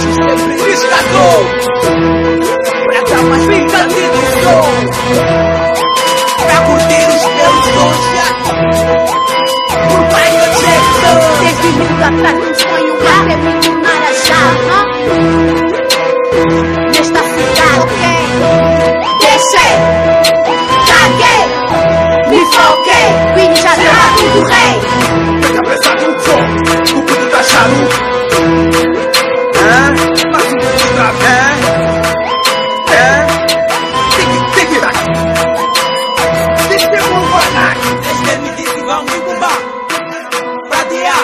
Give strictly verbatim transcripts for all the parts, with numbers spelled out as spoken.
sempre resgatou pra dar mais vida dentro do som, pra curtir os meus sons já por Michael Jackson. Desde muito atrás um sonho até muito marajá. Nesta cidade, ok? Deixei, caguei, me foquei, vim já deu a tudo rei. Pega pesado no som, o puto tá charuto. Mas o puto tá bem. É, tem que, tem que dar. Tem que ter um guardar. Desde me disse que vão me bombar. Pra diar.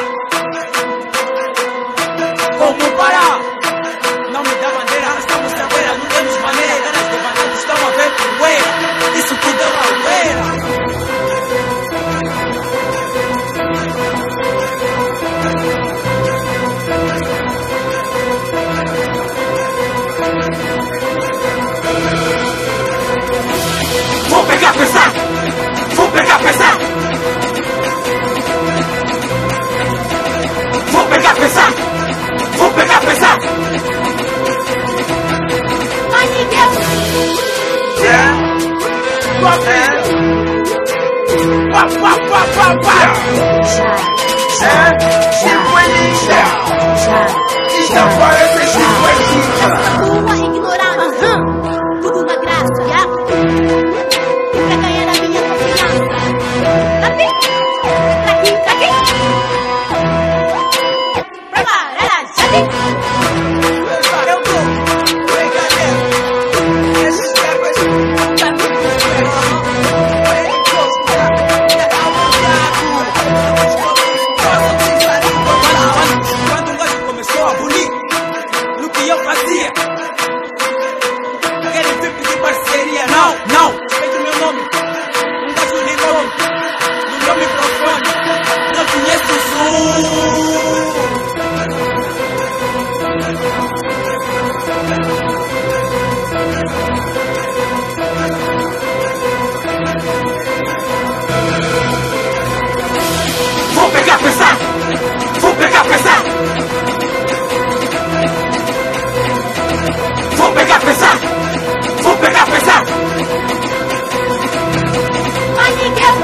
Como parar? Não me dá maneira, arrastamos caveira. Não temos maneira. As devanetas estão a ver poeira. Isso tudo é uma poeira. Vou pegar pesado, vou pegar pesado, vou pegar pesado, vou pegar pesado. Ai, Miguel! É, é, pá, pá, pá, pá, pá. É, cinquentinha, está parecendo cinquentinha. Uma ignorância, tudo na graça, já? Pra ganhar a minha confiança. Tá aqui, tá aqui, tá aqui. Pra lá, já vi. Eu tô brincadeira. Esses caras tá muito quando o gajo começou a bulir no que eu fazia. Querem vir pedir parceria? Não, não. Respeito o meu nome. Um gajo ligou no meu microfone. Não conheço o som. Vou pegar pesado, vou pegar pesado, vou pegar pesado, vou pegar pesado. Ai, Miguel!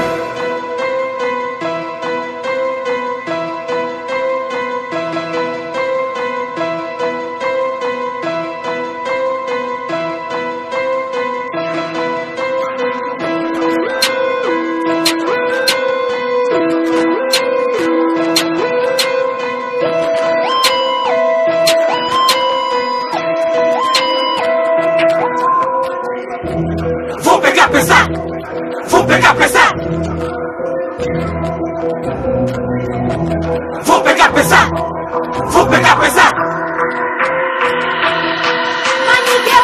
Vou pegar pesado, vou pegar pesado, vou pegar pesado, vou pegar pesado. Ai, Miguel!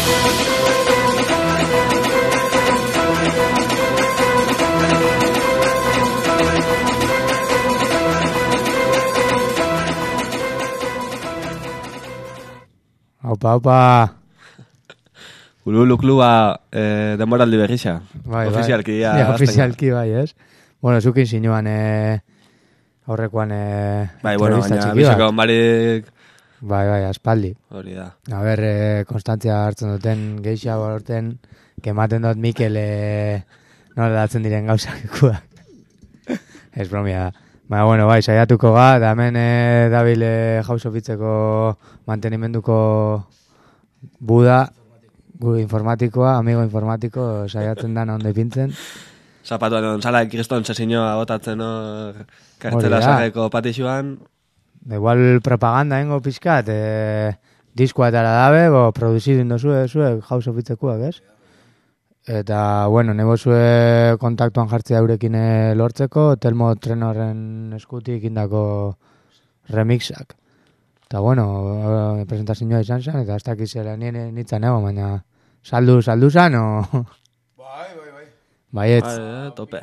Opa, opa. Ululu kluba eh, demoraldi berrixa. Bai, Ofizialki, ja. ja, ofizialki, bai, ez? Bueno, zukin sinuan eh, aurrekoan eh, Bai, bueno, entrevista baina txiki bat. biziko barik Bai, bai, aspaldi. hori da. A ber, eh, konstantzia hartzen duten geixa borten, kematen dut Mikel eh, nola datzen diren gauzak ikuak. Ez bromia da. Baina, bueno, bai, saiatuko ga, da hemen eh, dabil eh, jausofitzeko mantenimenduko buda, gu informatikoa, amigo informatiko, saiatzen dana onde pintzen. Zapatuan onzala kriston sesinoa botatzen hor kartzela Hori da. sarreko patixuan. Igual propaganda hengo pizkat, eh, diskoa etara dabe, bo, produzidu indozue, zue, jausofitzekoak, ez? Eta, bueno, nego zue kontaktuan jartzea eurekin eh, lortzeko, Telmo Trenorren eskutik indako remixak. Eta, bueno, eh, presentazioa izan zen, eta ez dakizela nien nintzen ego, baina saldu, saldu zan, o... Bai, bai, bai. Baietz, Bai, tope.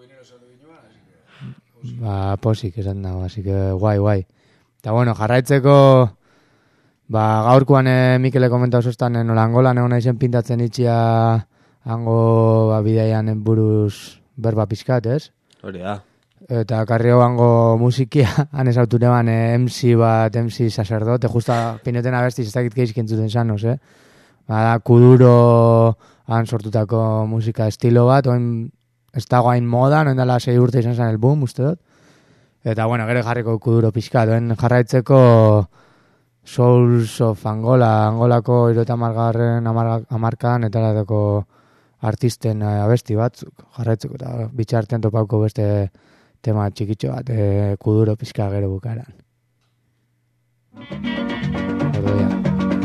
ba, posik esan dago, así que guai, guai. Eta, bueno, jarraitzeko, ba, gaurkoan eh, Mikele komentau zoztan, eh, nola Angolan egon naizen pintatzen itxia hango ba, bideian buruz berba pizkat, ez? Hori da. Eta karri hoango musikia, han esautu neban eh, M C bat, M C sacerdote, justa pineten abestiz ez dakit geizk entzuten sanoz, eh? Bada, kuduro han sortutako musika estilo bat, oin ez dago hain modan, oin dela sei urte izan zen el boom, uste dut. Eta, bueno, gero jarriko kuduro pixkat, oin jarraitzeko Souls of Angola, Angolako irota margarren amarkan, eta lateko artisten abesti batzuk jarraitzeko, eta bitxartean topauko beste tema txikitxo bat, e, kuduro pixka gero bukaran. Ordu ya.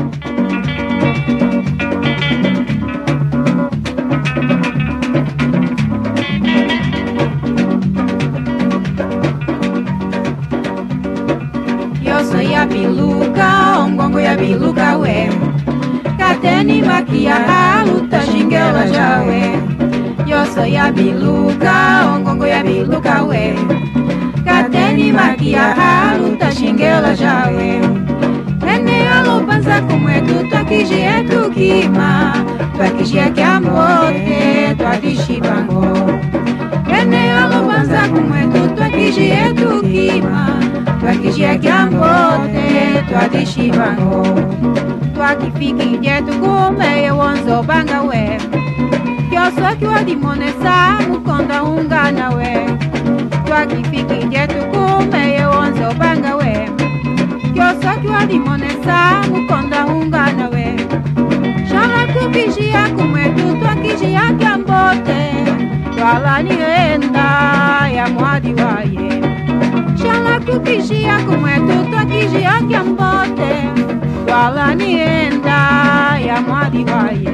Yo soy a biluka, ongongo ya biluka we. Kateni makia, luta shingela jawe. Yo soy a biluka, ongongo ya biluka we. Kateni makia, luta shingela jawe. Ene alopanza como é tu, tu aqui já é tu kima. Tu aqui já é que amote, tu aqui shibango. Ene alopanza como é tu, tu aqui já é tu kima. Tu aqui já é que amote, tu aqui shibango. Tu aqui fica inquieto como eu onzo banga we. Yo soy que o dimonesa mukonda ungana we. Tu aqui fica inquieto como eu onzo banga we. Yo soy que o dimonesa mukonda ungana we. Shala kukijia como é tu, tu aqui já que ambote. Tu alani enda ya mwadi waye. Shala kukijia como é tu, tu aqui já que ambote. Tu alani enda ya mwadi waye.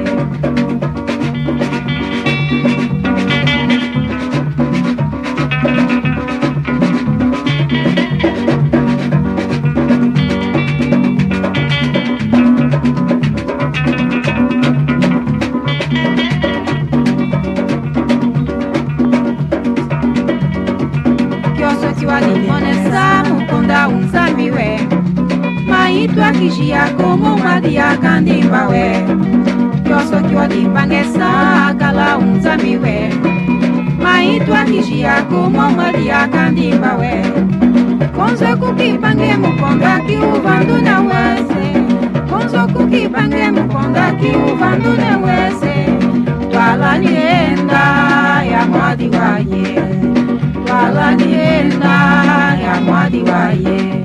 Maitu akijia como madia kandimba we. Yo so que o dimbangesa gala unzami we. Maitu akijia como madia kandimba we. Konzo kukipange mukonda ki uvandu na wese. Konzo kukipange mukonda ki uvandu na wese. Twala nienda ya mwadi waye. Twala nienda ya mwadi waye.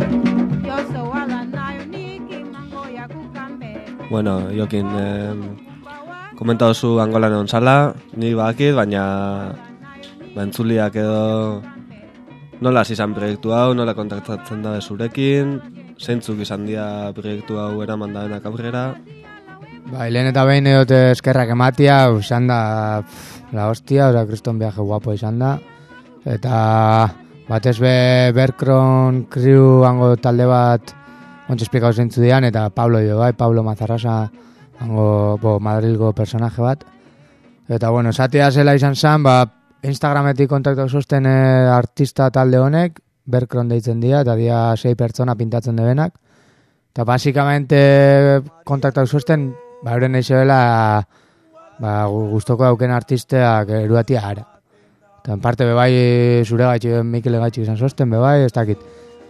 Bueno, Jokin, eh, komentatu zu Angolan egon zala, ni bakit, baina bentzuliak edo nola izan proiektu hau, nola kontaktatzen da zurekin, zeintzuk izan dira proiektu hau eraman dabenak aurrera. Bai, lehen eta behin edote eskerrak ematia, izan da pff, la hostia, oza, kriston viaje guapo izan da. Eta batez be Berkron Crew hango talde bat ontsa esplikau zeintzu dian, eta Pablo jo, bai, Pablo Mazarrasa, hango, bo, Madrilgo personaje bat. Eta, bueno, esatea zela izan zen, ba, Instagrametik kontaktak zozten eh, artista talde honek, Berkron deitzen dira, eta dia sei pertsona pintatzen debenak. Eta, basikamente, kontaktak zozten, ba, euren eixo dela, ba, gustoko dauken artisteak eruatia ara. Eta, en parte, bebai, zure gaitxik, Mikel gaitxik izan zozten, bebai, ez dakit.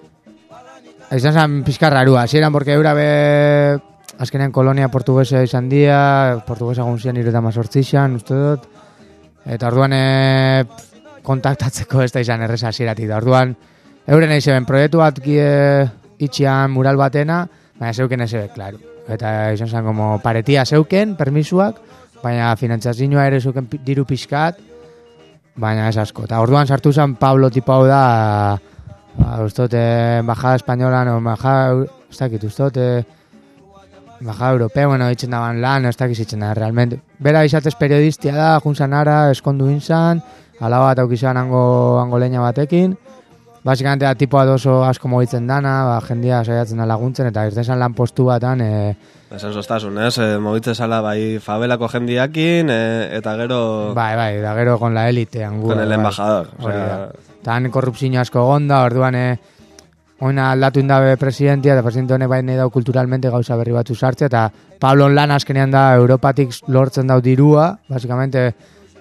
Izan zen pixka rarua, ziren, porque eura be azkenean kolonia portuguesa izan dia, portuguesa gunzian ireta mazortzixan, uste dut, eta orduan e, kontaktatzeko ez da izan erreza ziratik, da orduan euren eizen proiektu bat e, itxian mural batena, baina zeuken eze, klaro, eta izan zen como paretia zeuken, permisuak, baina finantzazioa ere zeuken diru pixkat, baina ez asko, eta orduan sartu zen Pablo tipo hau da, ba, ustote, embajada española, no, embajada, ez dakit, ustote, embajada europea, bueno, itxen daban lan, ez dakit itxen da, realmente. Bera izatez periodistia da, junzan ara, eskondu inzan, ala bat aukizan ango, ango leña batekin, basikamente da, tipo adoso asko mogitzen dana, ba, jendia saiatzen da laguntzen, eta ez desan lan postu batan, e... Esan zostasun, ez? E, mogitzen zala, bai, fabelako jendiakin, e, eta gero... Bai, bai, da gero con la élite, angu. Con el bai, embajador, o sea... Tan korrupzio asko gonda, orduan eh, oina aldatu indabe presidentia, eta presidente honek bai nahi dau kulturalmente gauza berri batzu sartzea, eta Pablo lan azkenean da Europatik lortzen dau dirua, basikamente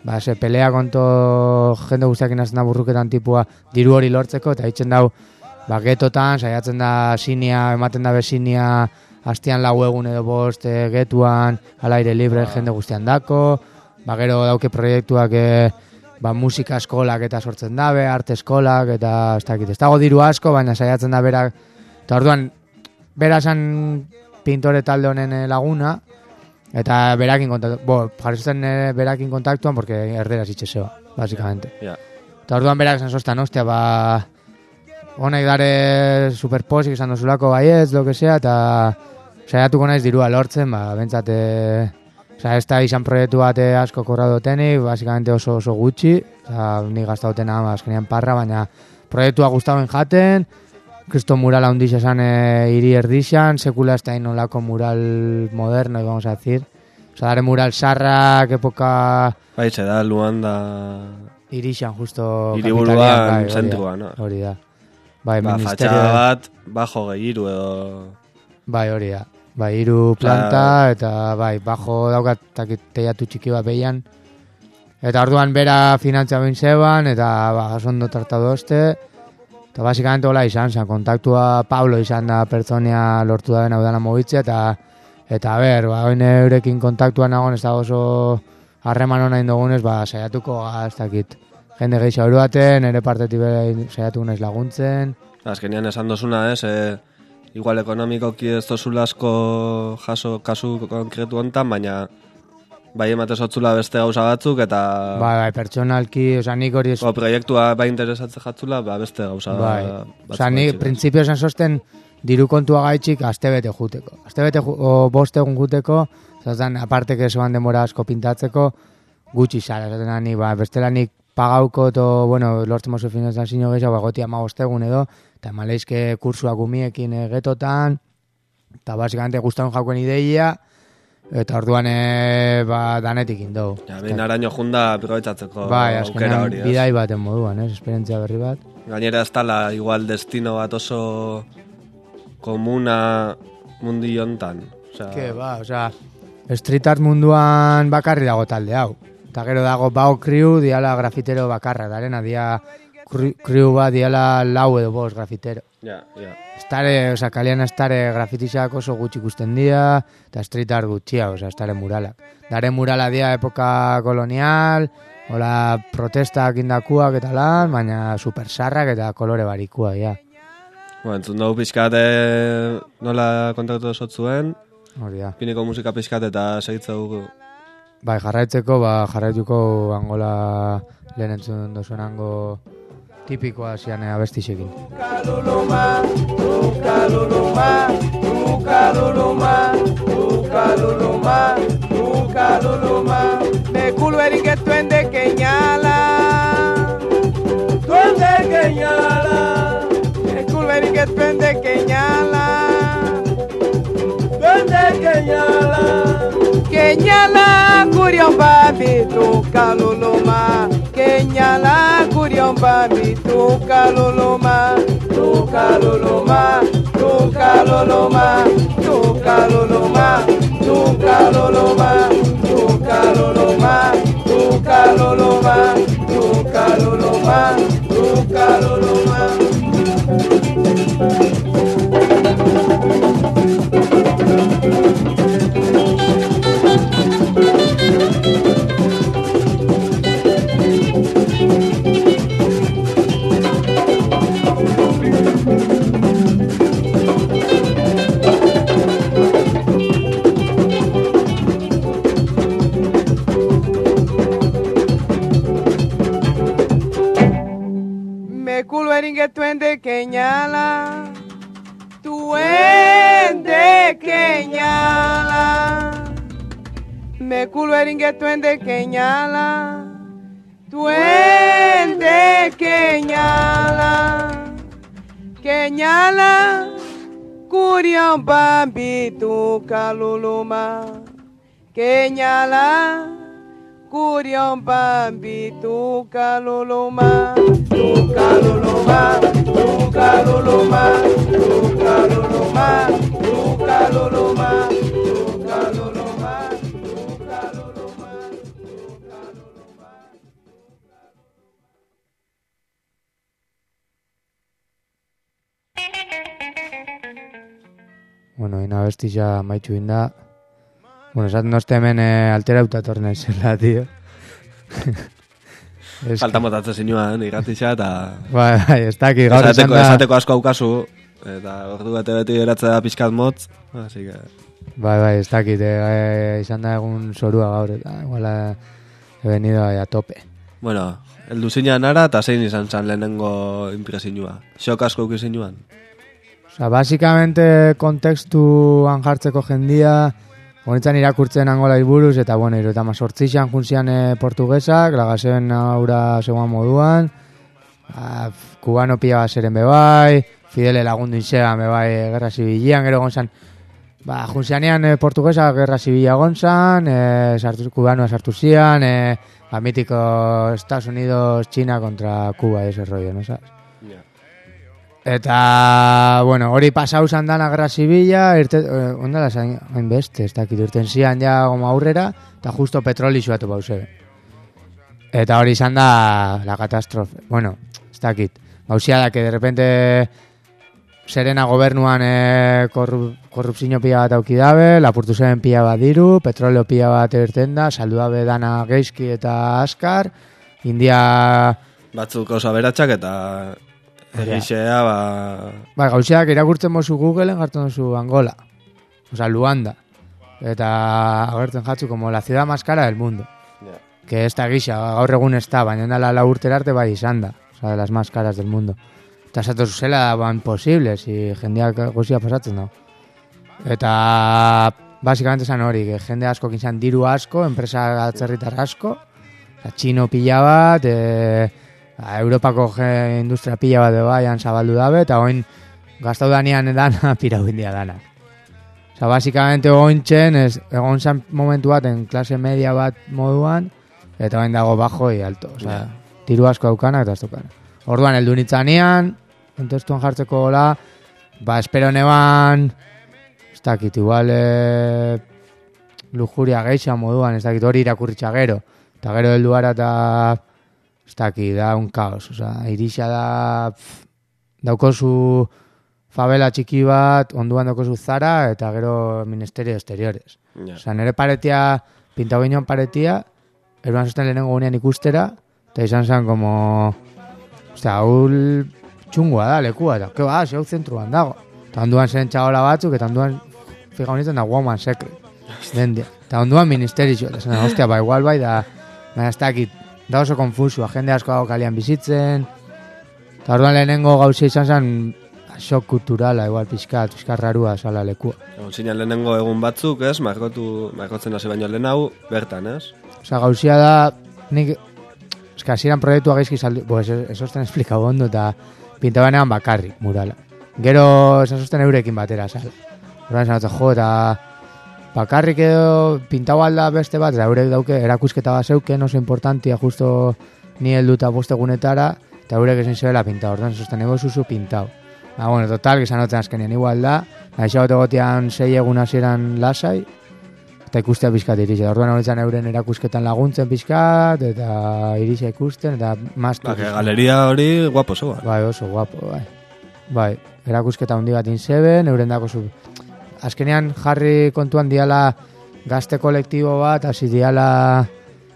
ba, ze pelea konto jende guztiakin hasten da burruketan tipua diru hori lortzeko, eta hitzen dau, ba, getotan, saiatzen da sinia, ematen da bezinia, hastian lau egun edo bost e, getuan, al aire libre jende guztian dako, ba, gero dauke proiektuak e, ba, musika eskolak eta sortzen dabe, arte eskolak, eta ez dakit, ez dago diru asko, baina saiatzen da berak, eta orduan, bera esan pintore talde honen laguna, eta berakin kontaktuan, bo, jarri zuten e, berakin kontaktuan, porque erderaz itxeseo, básicamente. Ja. Eta orduan berak esan zoztan, ostia, ba, honek dare superposik esan dozulako baietz, lo que sea, eta saiatuko naiz dirua lortzen, ba, bentsat, e, oza, ez da izan proiektu bat asko korradotenik, basicamente oso oso gutxi, oza, ni gaztautena, ba, azkenean parra, baina proiektua gustauen jaten, kristo mural handiz esan e, hiri erdixan, sekula ez da inolako mural moderno, vamos a decir. Oza, dare mural sarrak, epoka... Bai, ze da, Luanda... Irixan, justo... Hiriburuan zentrua, no? Hori da. Bai, ba, ministerio... fatxada bat, bajo gehiru edo... Bai, hori da. Bai, hiru planta, eta bai, bajo daukat teiatu txiki bat behian. Eta orduan bera finantzia behin zeban, eta ba, jasondo tratado este. Eta basikamente hola izan, zan, kontaktua Pablo izan da pertsonia lortu da dena udana mogitzea, eta eta ber, ba, oin eurekin kontaktua nagoen, ez da oso harreman hona indogunez, ba, saiatuko, ez dakit, jende gehiago eruaten, ere partetik bere saiatuko naiz laguntzen. Azkenean esan dozuna, ez, e, igual ekonomikoki ez dozula asko jaso kasu konkretu hontan, baina bai emate zotzula beste gauza batzuk, eta... Bai, bai, pertsonalki, oza, nik hori... O, proiektua bai interesatzen jatzula, ba, beste gauza bai. batzuk. Oza, nik printzipio esan sosten diru kontua gaitxik astebete juteko. Astebete ju, o bost egun juteko, zazan, aparte que zeban demora asko pintatzeko, gutxi zara, zaten ni, ba, bestela nik pagauko, to, bueno, lortzen mozu finezan zino gehiago, ba, goti ama bost egun edo, eta maleizke kursuak umiekin getotan, eta basikamente guztaun jakoen ideia, eta orduan e, ba, danetik indou. Ja, behin araño junda aprobetsatzeko bai, aukera hori. Bai, bidai baten moduan, ez, esperientzia berri bat. Gainera ez tala igual destino bat oso komuna mundi hontan. Osea, que ba, osea, street art munduan bakarri dago talde hau. Eta gero dago Bao Crew, diala grafitero bakarra, darena, dia crew bat diala lau edo bost grafitero. Ja, ja. Estare, oza, kalian estare grafitizak oso gutxi ikusten dira, eta street art gutxia, oza, estare muralak. Dare murala dia epoka kolonial, hola protestak indakuak eta lan, baina super sarrak eta kolore barikua, ja. Bueno, entzun dugu pixkat nola kontaktu zotzuen, hori da. Piniko musika pixkat eta segitzeu. Bai, jarraitzeko, ba, jarraituko Angola lehen entzun dozuen hango tipikoa zian abestixekin. Ukaluluma, ukaluluma, ukaluluma, ukaluluma, ukaluluma. Mekulu erike tuende keñala, tuende keñala. Mekulu erike tuende keñala, tuende keñala. Keñala kuriomba bitu kaluluma. Keñala kuriomba bitu kaluluma. Tu kaluluma, tu kaluluma, tu kaluluma, tu kaluluma, tu kaluluma, tu kaluluma, tu kaluluma, tu kaluluma. Tuende keñala, tuende keñala, me culo eringue tuende keñala, tuende keñala, keñala, curión bambi tu caluluma, keñala. Curión bambi tu caluluma, tu caluluma, tu caluluma, tu caluluma, tu caluluma, tu caluluma, tu caluluma, tu caluluma. bueno, ina bestisa maitxu inda. Bueno, esaten dozte hemen eh, alterauta tornen zela, tío. Es Falta que- motatzen zinuan, irratisa, eta... Bai, bai, ez daki, gaur izan Esateko, da... esateko asko aukazu, eta ordu bete beti geratzea da pixkat motz, así que... Bai, bai, ez dakit, eh, izan da egun zorua gaur, eta igual eh, he venido a tope. Bueno, heldu zinean ara, eta zein izan zan lehenengo impresinua. Xok asko uki zinuan. Osa, basikamente kontekstuan jartzeko jendia, honitzen irakurtzen angola buruz, eta bueno, iru eta mazortzixan juntzian e, portugesak, lagazen aura zegoan moduan, a, kubano pila baseren bebai, Fidele lagundu insean bebai gerra zibilian, gero gonzan, ba, juntzianean e, portugesak gerra zibila gonzan, e, sartu, kubanoa sartu zian, e, ba, mítico Estados Unidos, China contra Cuba, ese rollo, ¿no sabes? Eta, bueno, hori pasau zan dana gerra zibila, irte, eh, ondala zain, hain beste, ez dakit, irten zian ja goma aurrera, eta justo petroli zuatu bauzebe. Eta hori izan da la katastrofe. Bueno, ez dakit, bauzia da, que de repente Serena gobernuan eh, korrup, korrupzio pila bat aukidabe, lapurtu zen pila bat diru, petroleo pila bat irten da, salduabe dana geizki eta askar, India... Batzuk oso aberatsak eta... Egixea, ba... Bai, gauziak irakurtzen mozu Googleen jartzen duzu Angola. Osa, Luanda. Eta agertzen jatzu como la ciudad más cara del mundo. Yeah. Que ez da gisa, gaur egun ez da, baina dala la urtera arte bai izan da. Osa, de las más caras del mundo. Eta esatu zuzela, ba, imposible, si jendeak gozia pasatzen da. Eta, basikamente zan hori, que jende asko kintzan diru asko, enpresa atzerritar asko, eta txino pila bat, e, a, Europako ge, industria pila bat bebaian zabaldu dabe, eta oin gaztau danean dana pirau india dana. Osa, basikamente ointxen, ez, egon zan momentu baten klase media bat moduan, eta oin dago bajo y alto. Osa, Yeah. diru asko daukana eta ez daukana. Orduan, heldu nitzanean, kontestuan jartzeko gola, ba, espero neban, ez dakit, igual, e, lujuria geixa moduan, ez dakit, hori irakurritxa gero. Eta gero heldu gara eta, ez dakit, da un kaos. Osa, irixa da, pff, daukozu favela txiki bat, onduan daukozu Zara, eta gero Ministerio de Exteriores. Ja. Osa, nire paretia, pintau ginen paretia, eruan zosten lehenengo gunean ikustera, eta izan zen como... Ostia, hau txungua da, lekua, eta, ke ba, zeu zentruan dago. Eta onduan zen txagola batzuk, eta onduan, fija honetan da Woman Secret. Dendia. Eta onduan ministerio, eta zen, ostia, ba, igual bai, da, baina ez dakit, da oso konfusua, jende asko dago kalian bizitzen, eta orduan lehenengo gauzia izan zen, shock kulturala, igual pixkat, pixkat rarua zala lekua. Egon zinean lehenengo egun batzuk, ez? Markotu, markotzen hasi baino lehen hau, bertan, ez? Osa, gauzia da, nik, eska, hasieran proiektua gaizki saldu, bo, eso, eso esten esplikau ondo, eta pintabanean bakarrik, murala. Gero, esan sosten eurekin batera, sal. Horren esan jo, eta bakarrik edo pintau alda beste bat, eta eurek dauke, erakusketa bat zeuken, oso importantia, justo ni helduta bostegunetara, eta eurek esan zebela pintau, horren sosten ego zuzu pintau. Ah, bueno, total, que sanotzen azkenean igual da, naixo bat egotean sei egun hasieran lasai, eta ikustea pixkat iritxe. Orduan horitzen euren erakusketan laguntzen pixkat, eta iritxe ikusten, eta maztu. Ba, que galeria hori guapo zoa. Bai, oso guapo, bai. Bai, erakusketa handi bat inzeben, euren dako zu... Azkenean jarri kontuan diala gazte kolektibo bat, hasi diala...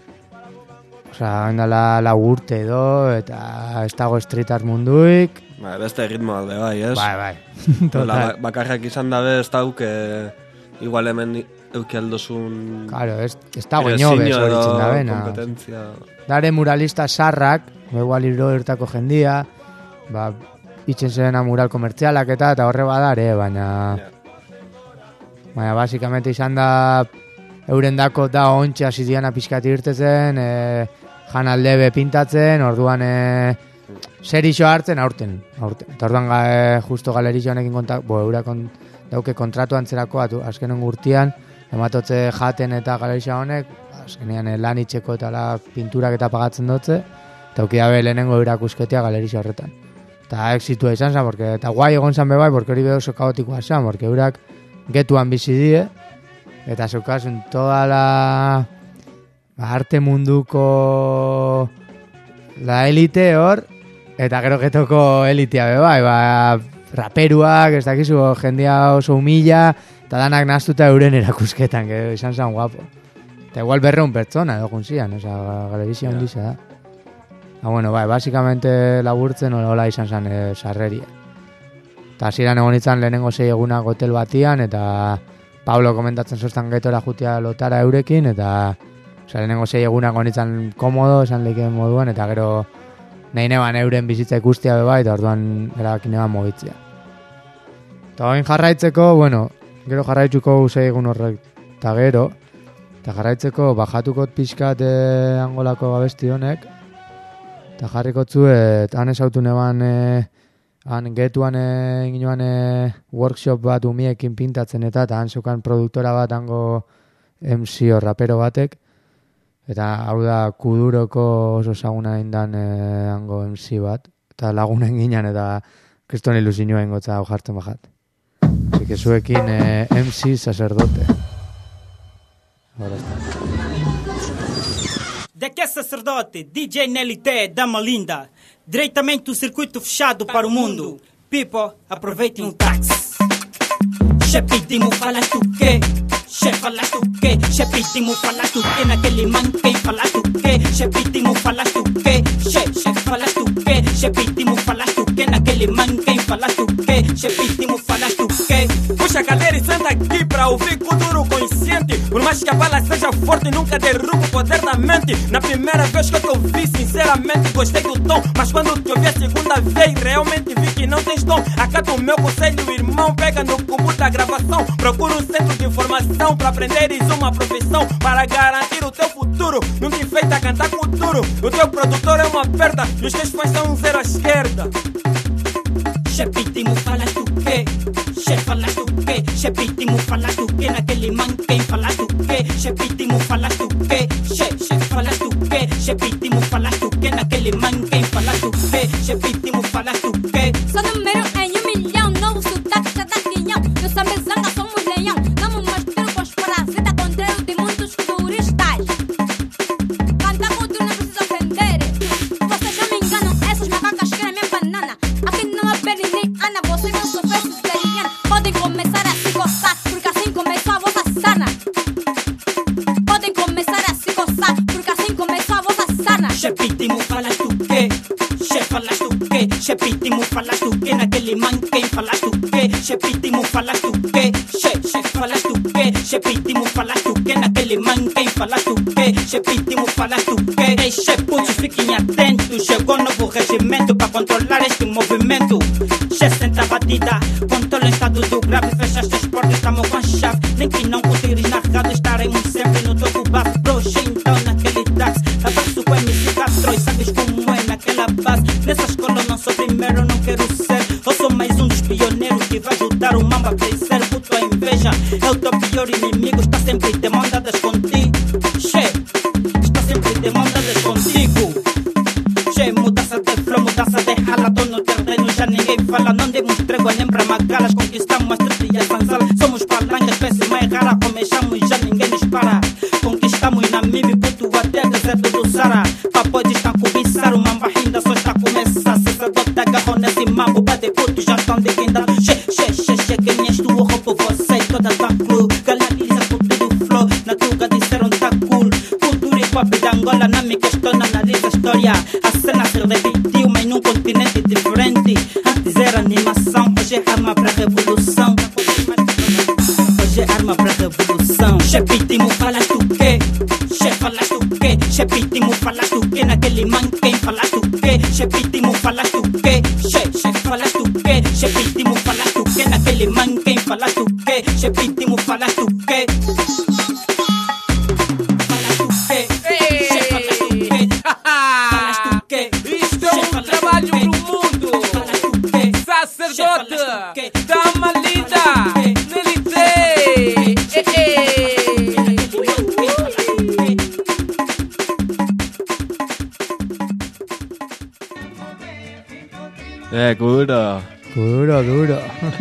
Osa, handala lau urte edo, eta ez dago street art munduik. Ba, beste ritmo alde bai, ez? Bai, bai. Nola, Total. ba- bakarrak izan dabe ez dauk, eh, igual hemen euki aldozun... Claro, ez, ez dago inobez edo horitzen da bena. kompetentzia... Dare muralista sarrak, igual hiro ertako jendia, ba, itzen zerena mural komertzialak eta, eta horre badare, baina... Ja. Baina, basikamente izan da, euren dako da ontxe hasi diana pixkat irtezen, e, jan aldebe pintatzen, orduan e, zer iso hartzen, aurten. aurten. Eta orduan ga, e, justo galerixo honekin kontak, bo, eura kon, dauke kontratu antzerako, atu, azkenen gurtian, ematotze jaten eta galerixo honek, azkenean e, lan itxeko eta la pinturak eta pagatzen dutze, eta auki dabe lehenengo erakusketea galerixo horretan. Eta exitua izan zen, porque, eta guai egon zan bebai, porque hori bedo oso kaotikoa zan, porque eurak getuan bizi die, eta zeukasun toda la ba, arte munduko la elite hor, eta gero getoko elitea be bai, ba, raperuak, ez dakizu, jendia oso humila, eta danak naztuta euren erakusketan, que izan zan guapo. Eta igual berreun pertsona, egon zian, oza, galebizia ondisa da. Ah, bueno, bai, basikamente laburtzen, hola izan zan e, sarreria. Eta hasieran egon itzan lehenengo sei egunak hotel batian, eta Pablo komentatzen zoztan getora jutia lotara eurekin, eta oza, lehenengo sei egunak egon itzan komodo, esan leikeen moduan, eta gero nahi neban euren bizitza ikustia beba, eta orduan erabakin neban mogitzea. Eta oin jarraitzeko, bueno, gero jarraitzuko sei egun horrek, eta gero, eta jarraitzeko bajatukot pixkat e, Angolako gabesti honek, eta jarrikotzuet, han esautu neban, e, han getuan e, ginoan e, workshop bat umiekin pintatzen eta, eta han zeukan produktora bat hango M C o rapero batek, eta hau da Kuduroko oso zaguna indan e, hango M C bat, eta lagunen ginen eta kriston ilusioa ingotza hau jartzen bajat. Así que zuekin e, M C sacerdote. Ahora está. De que é sacerdote, D J Nelly T, Dama Linda, diretamente do circuito fechado para o mundo. People, aproveitem o táxi. Chepitimo, falas tu quê? Che, falas tu quê? Chepitimo, falas tu quê? Naquele manquém, falas tu quê? Chepitimo, falas tu quê? Che, che, falas tu quê? Chepitimo, falas tu quê? Naquele manquém, falas tu quê? Chepitimo, falas tu quê? Puxa a cadeira e senta aqui pra ouvir Kuduro consciente. Por mais que a bala seja forte, nunca derruba o poder da mente. Na primeira vez que eu te ouvi, sinceramente gostei do tom. Mas quando te ouvi a segunda vez, realmente vi que não tens tom. Acata o meu conselho, irmão, pega no cubo da gravação. Procura um centro de informação pra aprenderes uma profissão, para garantir o teu futuro. Não te enfeita a cantar Kuduro. O teu produtor é uma perda e os teus fãs são um zero à esquerda. Chepitimo, falas tu quê? Che, falas tu quê? Chepitimo, falas tu quê? Naquele manquém, falas tu quê? Chepitimo, falas tu quê? Che, che, falas tu quê? Chepitimo, falas tu quê? Naquele manquém, falas tu quê? Chepitimo, falas tu quê? Sou número em um milhão, novo sotaque, cada quinhão. Eu sou mezanga, somos leão. Não me mostro com os parasitas, contrário de muitos turistas. Cantar Kuduro não precisa ofender. Vocês já me enganam, essas macacas querem minha banana. Aqui não há pele nem ana, vocês não sofrem siciliano. Podem começar a se coçar, porque assim começou a vossa sana. Podem começar a se coçar, porque assim começou a vossa sana. Chepitimo, falas tu quê? Che, falas tu quê? Chepitimo, falas tu quê? Naquele manquém, falas tu quê? Chepitimo, falas tu quê? Che, che, falas tu quê? Chepitimo, falas tu quê? Naquele manquém, falas tu quê? Chepitimo, falas tu quê? Ei, che, putos, fiquem atentos. Chegou novo regimento para controlar este movimento. Che, senta a batida, controla o estado do grave. Fecha as portas, estamos com a chave. Nem que não conseguires na rádio, estaremos sempre no topo bafo. Broche, então naquele táxi. Abraço com M C quatro e sabes como é naquela base. Nessa escola eu não sou primeiro, não quero ser. Eu sou mais um dos pioneiros que vai ajudar o mamba a crescer. Puto a inveja é o teu pior inimigo. Está sempre de mão dadas contigo. Che, está sempre de mão dadas contigo. Che, mudança de flow, mudança de rala. Tô no terreno, já ninguém fala. Não demos trégua nem pra magalas. Conquistamos as três e a zanzala. Somos palancas, espécie mais rara. Comechamos e já ninguém nos para. Conquistamos na Mimi, puto até deserto do Sara. Papo de estar cobiçar, o mamba ainda só está a começar. Sacerdote agarrou nesse mambo, bate puto, já estão de quinta. Che, che, che, che, quem és tu? Eu roubo você, toda da cru. Galariza puto do flow, na tuga disseram tá cool. Kuduro e pop da Angola, não me questiona, analisa a história. A cena se repetiu, mas num continente diferente. Antes era animação, hoje é arma pra revolução. Hoje é arma pra revolução. Chepitimo, falas tu quê? Che, falas tu quê? Chepitimo, falas tu quê? Naquele manquém, falas tu quê? Chepitimo, falas tu quê? Che, che, falas tu quê? Chepitimo, falas tu quê? Naquele manquém, falas tu quê? Chepitimo, falas tu quê? Falas tu quê? Che, falas tu quê? Falas tu quê? Isto é um trabalho pro mundo. Falas tu quê? Sacerdote, Dama Linda, Nelly T. Eh, eh. Eh, Kuduro. Kuduro, duro.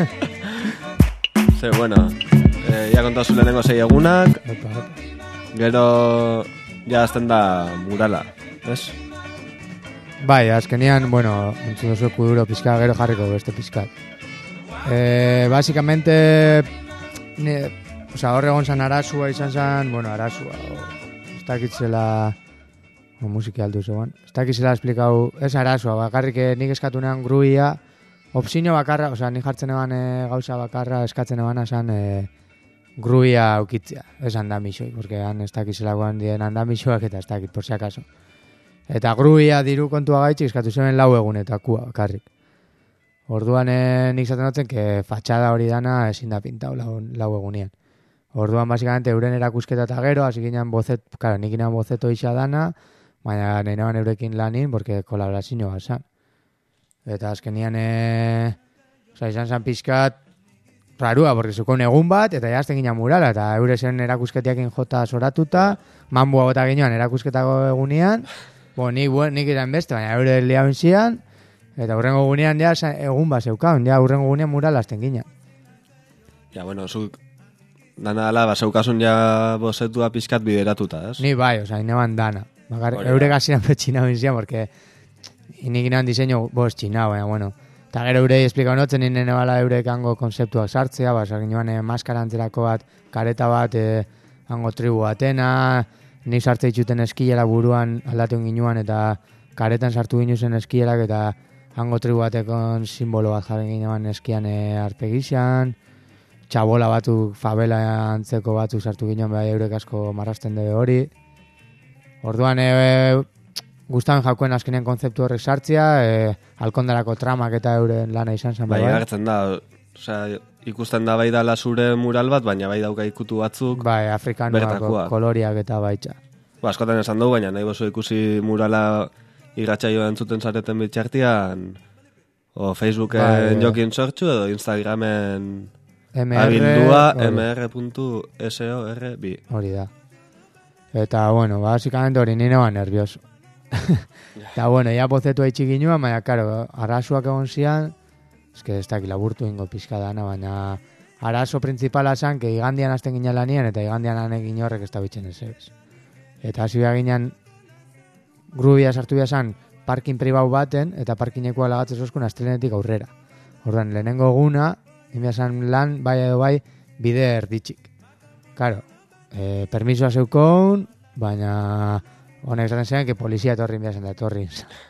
Ze, bueno, eh, ya kontatu lehenengo sei egunak, Opa, opa. gero ja azten da murala, ez? Bai, azkenian, bueno, entzun duzu Kuduro pizka, gero jarriko beste pizkat. Eh, básicamente, ne, o sea, hor egon zan arazua izan zan, bueno, arazua, o, ez dakitzela, o musiki altu zegoen, ez dakitzela esplikau, ez arazua, bakarrik nik eskatunean gruia, opzio bakarra, o sea, nik jartzen eban e, gauza bakarra eskatzen eban zan e, gruia aukitzea, ez handamixoik, porque han ez dakitzelakoan dien handamixoak eta ez dakit, por si acaso. Eta gruia diru kontua gaitxik eskatu zen lau egunetakua bakarrik. Orduan eh, nik zaten dutzen, que fatxada hori dana ezin da pintau lau, lau egunean. Orduan, basikamente, euren erakusketa eta gero, hasi ginen bozet, claro, nik inan bozeto isa dana, baina nenean eurekin lanin, porque kolaborazio bat zan. Eta azkenian, e, oza, izan zan pixkat, rarua, porque zukon egun bat, eta jazten ginen murala, eta eure zen erakusketiakin jota soratuta, manbua gota ginean erakusketako egunean, bo, nik, bu, nik iran beste, baina eure liauen zian, eta hurrengo egunean ja egun bat zeukaun, ja hurrengo egunean murala azten ginen. Ja, bueno, zuk dana dala, baseukasun ja bozetua pizkat bideratuta, ez? Ni bai, oza, ineban dana. Bakar, eure gazinan petxina bintzia, porque nik inan diseño, bos, txina, baina, bueno. Eta gero eurei esplikau notzen, nire bala eurek hango konzeptuak sartzea, basa, ginean eh, maskara antzerako bat, kareta bat, eh, hango tribu batena, nik sartze dituten eskilera buruan aldatun ginuan, eta karetan sartu ginuzen eskillerak, eta hango tribu batekon simbolo bat jarren ginean eskian eh, arpegixan, txabola batzuk, favela antzeko batzuk sartu ginen, bai eurek asko marrasten debe hori. Orduan, e, guztan jakoen azkenean konzeptu horrek sartzea, e, alkondarako tramak eta euren lana izan zen. Bai, agertzen da, osea, ikusten da bai dala zure mural bat, baina bai dauka ikutu batzuk bai, afrikanoak koloriak eta baitza. Ba, askotan esan dugu, baina nahi bozu ikusi murala irratsaioa entzuten zareten bitxartian, o Facebooken bai, jokin sortxu, edo Instagramen abildua m r punto sorb. Hori da. Eta, bueno, básicamente hori nire ba nervioso. Eta, bueno, ya bozetu haitxik ginua, baina, karo, arazoak egon zian, ez que ez dakit laburtu ingo pixka dana, baina arazo principala zan, que igandian azten ginen lanien, eta igandian anekin horrek ez da bitxen ez ez. Eta hasi behar ginen, grubia sartu behar zan, parkin pribau baten, eta parkineko alagatzen zozkun astelenetik aurrera. Orduan, lehenengo eguna, inbia zan lan, bai edo bai, bide erditxik. Karo, e, permisoa zeukon, baina honek zaten zen, que polizia etorri inbia zen da etorri.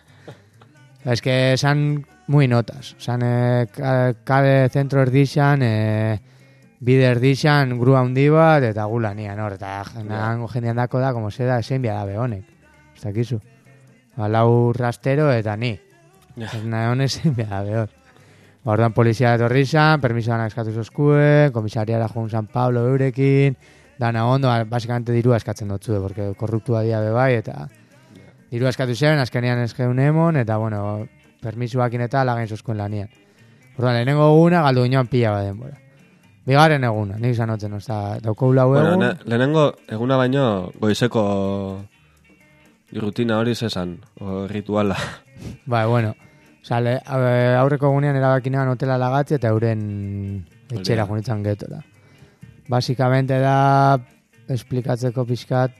Ez que zan muy notas. Zan e, kade zentro erdixan, e, bide erdixan, grua hundi bat, eta gulanian, hor, eta nahango jendean dako da, como se da, zein bia dabe honek. Ez dakizu. Lau rastero eta ni. Ez nahi honek zein bia dabe hor. Orduan polizia etorri zan, permisoan eskatu zozkue, komisariara joan San Pablo eurekin, dana ondo, basikamente dirua eskatzen dotzue, porque korruptua dia bebai, eta dirua eskatu zen, azkenean eskeun emon, eta, bueno, permisoakin eta lagain zozkuen lanian. Orduan, lehenengo eguna, galdu ginean pila bat denbora. Bigarren eguna, nik izan notzen, oza, daukou lau egun. Bueno, lehenengo eguna baino, goizeko rutina hori zesan, o rituala. Bai, bueno, sale, aurreko egunean erabakinean hotela lagatze eta euren etxera junitzen getora. Basikamente da, esplikatzeko pixkat,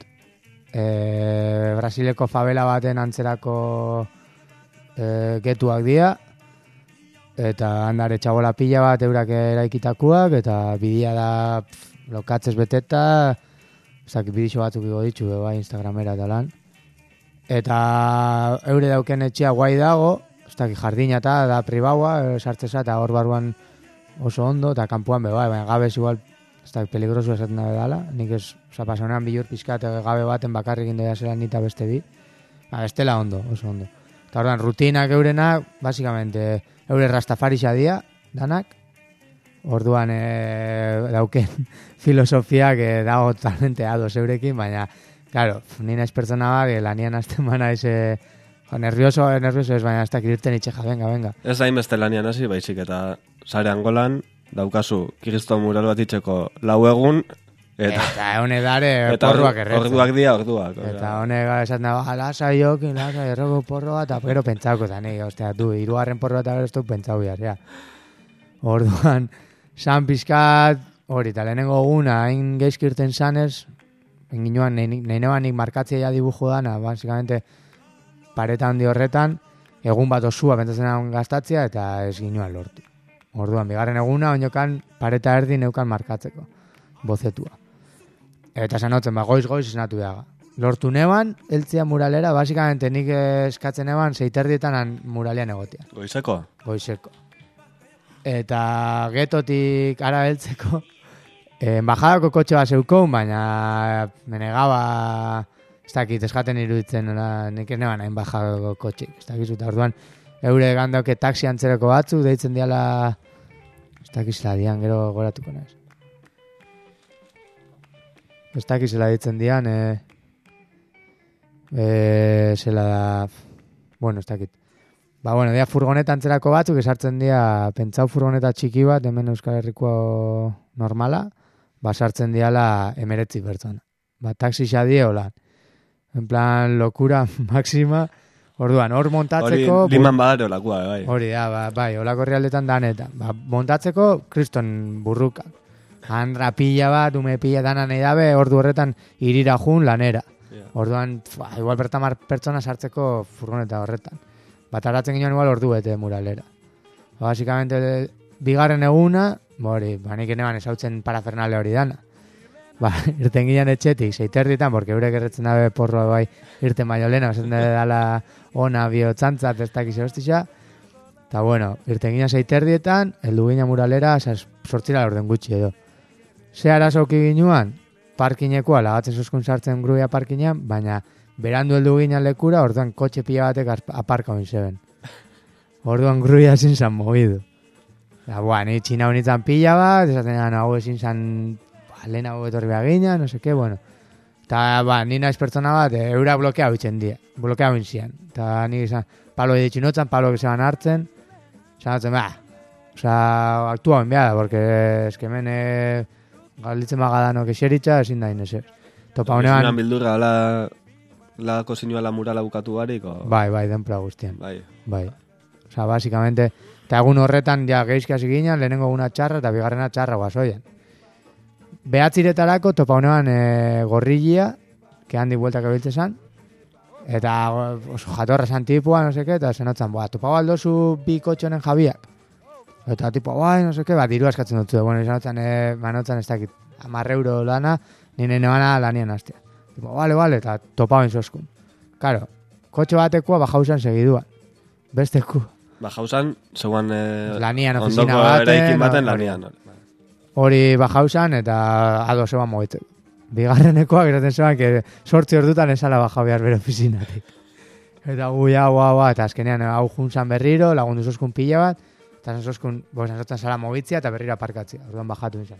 e, Brasileko favela baten antzerako e, getuak dira, eta handare txabola pila bat eurak eraikitakuak, eta bidia da pff, lokatzez beteta, ezak bidixo batzuk igo ditzu, bai, Instagramera eta lan. Eta eure dauken etxea guai dago, ez dakit jardina eta da pribaua, sartzeza eta hor barruan oso ondo, eta kanpuan be bai, baina gabez igual, ez dakit peligrosu esaten da dela, nik ez, oza, pasanean bilur pizkat gabe baten bakarrik indoia zela nita beste bi, ba, bestela ondo, oso ondo. Eta ordan, rutinak eurenak, basikamente, eure rastafarixa dia, danak, orduan e, dauken filosofiak e, dago totalmente ados eurekin, baina, claro, ni naiz pertsona bat, lanian azten bana eze, jo, nervioso, nervioso ez, baina ez dakit irten itxeja, venga, venga. Ez hain beste lanian hasi, baizik, eta sare Angolan, daukazu, Kristo mural bat itxeko lau egun, eta... Eta hone dare porroak erretzen. Orduak dia, orduak. Eta hone esaten da, lasa jokin, lasa, erroko porroa, eta gero pentsauko eta nahi, ostia, du, irugarren porroa eta gero ez du pentsau bihar, ja. Orduan, san pizkat, hori, eta lehenengo eguna, hain geizkirten sanez, enginuan, nahi nebanik markatzea ja dibujo dana, basikamente, pareta handi horretan, egun bat osua bentatzen gaztatzea, eta ez ginuan lortu. Orduan, bigarren eguna, oinokan pareta erdi neukan markatzeko, bozetua. Eta sanotzen, ba, goiz-goiz esnatu daga. Lortu neban, eltzia muralera, basikamente nik eskatzen eban, zeiterdietan muralean egotia. Goizeko? Goizeko. Eta getotik ara heltzeko, eh, embajadako kotxe bat zeukon, baina menegaba, ez dakit, eskaten iruditzen, nola, nik ez neban embajadako kotxik, ez dakit, eta orduan, eure gandauke taksi antzereko batzuk, deitzen diala, ez dakizela dian, gero goratuko naiz. Ez dakizela deitzen dian, e, e, zela da, bueno, ez dakit. Ba, bueno, dia furgoneta antzerako batzuk, esartzen dia, pentsau furgoneta txiki bat, hemen Euskal Herriko normala, ba, sartzen diala emeretzi pertsona. Ba, taksi xadie holan. En plan, lokura máxima. Orduan, hor montatzeko... Hori liman badare olakua, bai. Hori, da, ba, bai, olako herrialdetan danetan. Ba, montatzeko, kriston burruka. Han rapilla bat, ume pilla danan nahi dabe, ordu horretan irira jun lanera. Yeah. Orduan, fua, igual bertamar pertsona sartzeko furgoneta horretan. Bat aratzen ginoan igual ordu bete muralera. Ba, basikamente, bigarren eguna, hori, ba, nik eneban esautzen parafernale hori dana. Ba, irten ginen etxetik, zeiterditan, porque eurek erretzen dabe porroa bai irten baino lehena, esaten dela ona bihotzantzat ez dakiz erostixa. Eta bueno, irten ginen zeiterdietan, heldu ginen muralera, sortzira orden gutxi edo. Ze arazoki ginuan, parkinekoa, lagatzen zuzkun sartzen gruia parkinean, baina berandu heldu ginen lekura, orduan kotxe pila batek aparka oin zeben. Orduan gruia ezin zan mogidu. Da, bua, ni txina honitzen pila bat, esaten hau ezin zan... lehen hau etorri behar gina, no seke, bueno. Eta, ba, ni naiz pertsona bat, e, eura blokea bitzen die, blokea bintzien. Eta nik izan, palo editxin notzen, palo que hartzen, zanatzen, ba, oza, aktua ben behar da, porque eskemen e, galditzen magadano kexeritza, ezin da inez. Topa honean... Ezin bildurra, la, la kozinua la murala bukatu barik, o... Bai, bai, denpla guztien. Bai. Bai. Oza, basikamente, eta egun horretan, ja, geizkia ziginen, lehenengo eguna txarra, eta bigarrena txarra guazoien. Behatziretarako topa honean e, gorrillia, que handi bueltak ebiltzezan, eta oso jatorra zan tipua, no seke, eta zenotzen, boa, topa baldozu bi kotxonen jabiak. Eta tipua, bai, no seke, bat, diru askatzen dutzu, bueno, zenotzen, e, manotzen ez dakit, amarre euro lana, nire nebana lanian hastia. Tipo, bale, bale, eta topa ben zoskun. Karo, kotxe batekoa bajausan segiduan, besteku. Bajausan, zegoan e, lanian, ofizina ondoko baten, eraikin baten lanian. Hori bajausan eta ado zeban mogitzen. Bigarrenekoak eraten zeban, que sortzi ordutan esala baja behar bere ofizinatik. Eta gu, ja, ua, ua, eta azkenean hau juntzan berriro, lagundu zoskun pila bat, eta zoskun, bo, zanzotan zala mogitzia eta berriro aparkatzia, orduan bajatu izan.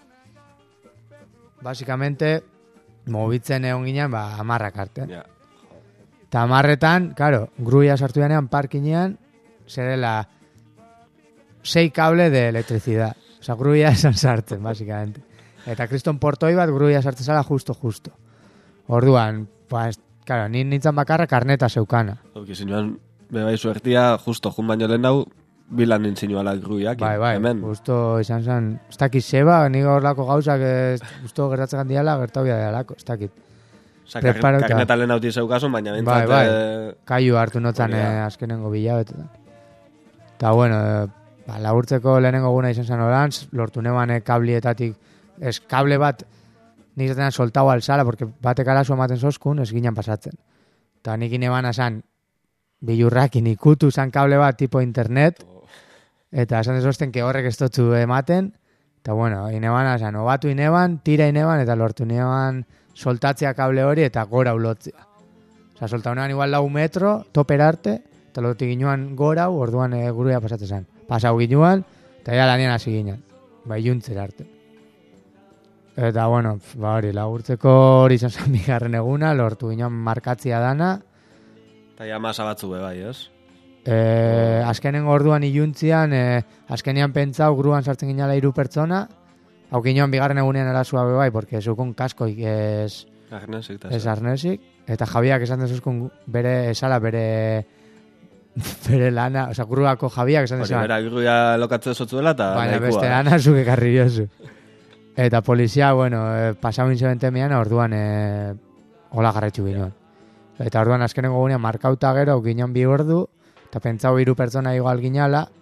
Basikamente, mogitzen egon ginen, ba, amarrak arte. Yeah. Eta amarretan, karo, gruia sartu denean parkinean, zerela sei kable de electricidad. Osa, gruia esan sartzen, basikamente. Eta kriston portoi bat gruia sartzen zala justo-justo. Orduan, pues, claro, ni nintzen bakarra karneta zeukana. Oki, zinuan, bebai suertia, justo, jun baino lehen dau, bilan nintzinuala gruiak. Bai, bai, hemen. justo izan zen, ez dakit zeba, nik horlako gauzak, justo gertatzen diala, gertau bia dialako, ez dakit. Osa, karneta lehen hauti zeukasun, baina bintzat... Bai, bai, kaiu hartu notzan eh, azkenengo bilabetetan. Eta, bueno, ba, laburtzeko lehenengo guna izan zen orantz, lortu neban e, kablietatik, ez kable bat nizaten soltau alzala, porque batek arazu ematen zoskun, ez ginen pasatzen. Eta nik ineban esan, bilurrakin ikutu zan kable bat tipo internet, eta esan dezosten, que horrek ez dutzu ematen, eta bueno, ineban esan, obatu ineban, tira ineban, eta lortu ineban soltatzea kable hori, eta gora ulotzea. Osa, soltau neban igual lau metro, toper arte, eta lotu ginuan gora, orduan e, guruia pasatzen zen. Pasau ginuan, eta ja lanian hasi ginen. Ba, iuntzera arte. Eta, bueno, ba, hori, laburtzeko hori izan zen bigarren eguna, lortu ginen markatzia dana. Eta ja masa batzu be bai, ez? E, azkenen orduan iuntzian, e, azkenean pentsau gruan sartzen ginala hiru pertsona, hau ginen bigarren egunean erazua be bai, porque zukun kaskoik ez... Arnesik. Ez arnesik. Eta Javiak esan dezuzkun bere esala, bere... bere lana, oza, gruako Javiak esan dezuan. Hori, bera, gruia lokatze zotzuela eta baina nahikoa. beste lana zuke karri jozu. Eta polizia, bueno, e, pasau inzeben temean, orduan e, hola garretxu ginoen. Eta orduan azkenengo gunean markauta gero, ginen bi ordu, eta pentsau hiru pertsona igual ginala,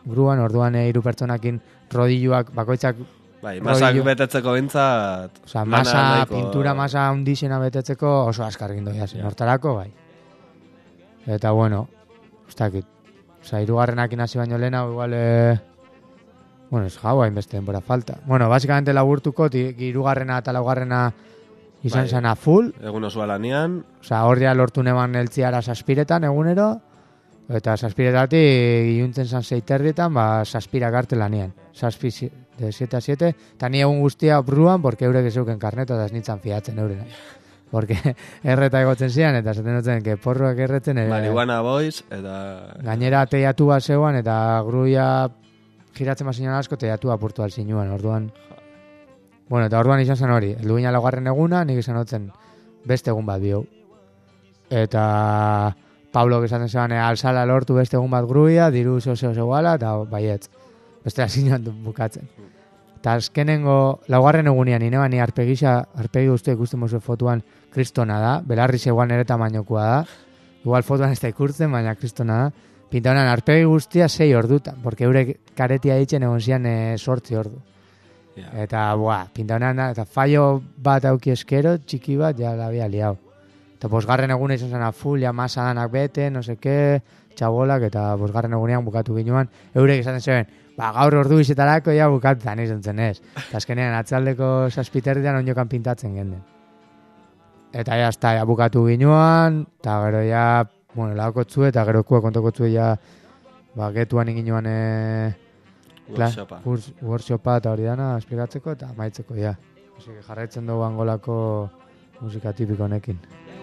gruan, orduan eh, hiru pertsonakin rodilluak bakoitzak Bai, masak rodillo- betetzeko bintzat... Osa, masa, pintura masa hundixena betetzeko oso askar egin doia zen, hortarako, bai. Eta, bueno, ez dakit. Osa, irugarrenakin hasi baino lehena, igual, eh, bueno, ez jau, hainbeste denbora falta. Bueno, básicamente laburtuko, ti- irugarrena eta laugarrena izan Bai. zen a full. Egun osua lanian, Osa, hor ja lortu neban eltziara saspiretan egunero, eta saspiretatik iluntzen zan zeiterrietan, ba, saspirak arte lanian. Saspi si- de siete a siete, eta ni egun guztia bruan, porque eurek ezeuken karneta, eta ez nintzen fiatzen eurena. Porque erreta egotzen zian, eta esaten duten, que porruak erretzen, ere, marihuana boiz, eta... gainera teiatua zeuan, eta gruia giratzen bazinan asko, teiatua apurtu alzinuan, orduan... Bueno, eta orduan izan zen hori, heldu gina laugarren eguna, nik izan hotzen beste egun bat biou. Eta Pablo esaten zeban, eh, alzala lortu beste egun bat gruia, diru zeo zegoala, eta baietz. Beste zinuan bukatzen. Eta azkenengo, laugarren egunean, nire bani arpegisa, arpegi guztu ikusten mozu fotuan kristona da, belarri zegoan ere tamainokoa da, igual fotuan ez da ikurtzen, baina kristona da. Pinta honan arpegi guztia sei ordutan, porque eurek karetia ditzen egon zian e, sortzi ordu. Ja. Eta, buah, pinta honan, eta fallo bat auki eskero, txiki bat, ja la había liado. Eta bosgarren eguna izan zen a full, ja masa danak bete, no seke, txabolak, eta bosgarren egunean bukatu ginuan, eurek esaten zeben, ba, gaur ordu izetarako ja bukatutan izan zen ez. Eta azkenean atzaldeko saspiterritan onjokan pintatzen genden. Eta ja, hasta, ja bukatu ginuan, eta gero ja, bueno, lagokotzu eta gero kua kontokotzu ja, ba, getuan inginuan e, Workshopa. kurs, workshopa eta hori dana esplikatzeko eta maitzeko ja. Osea, que jarraitzen dugu Angolako musika tipiko honekin.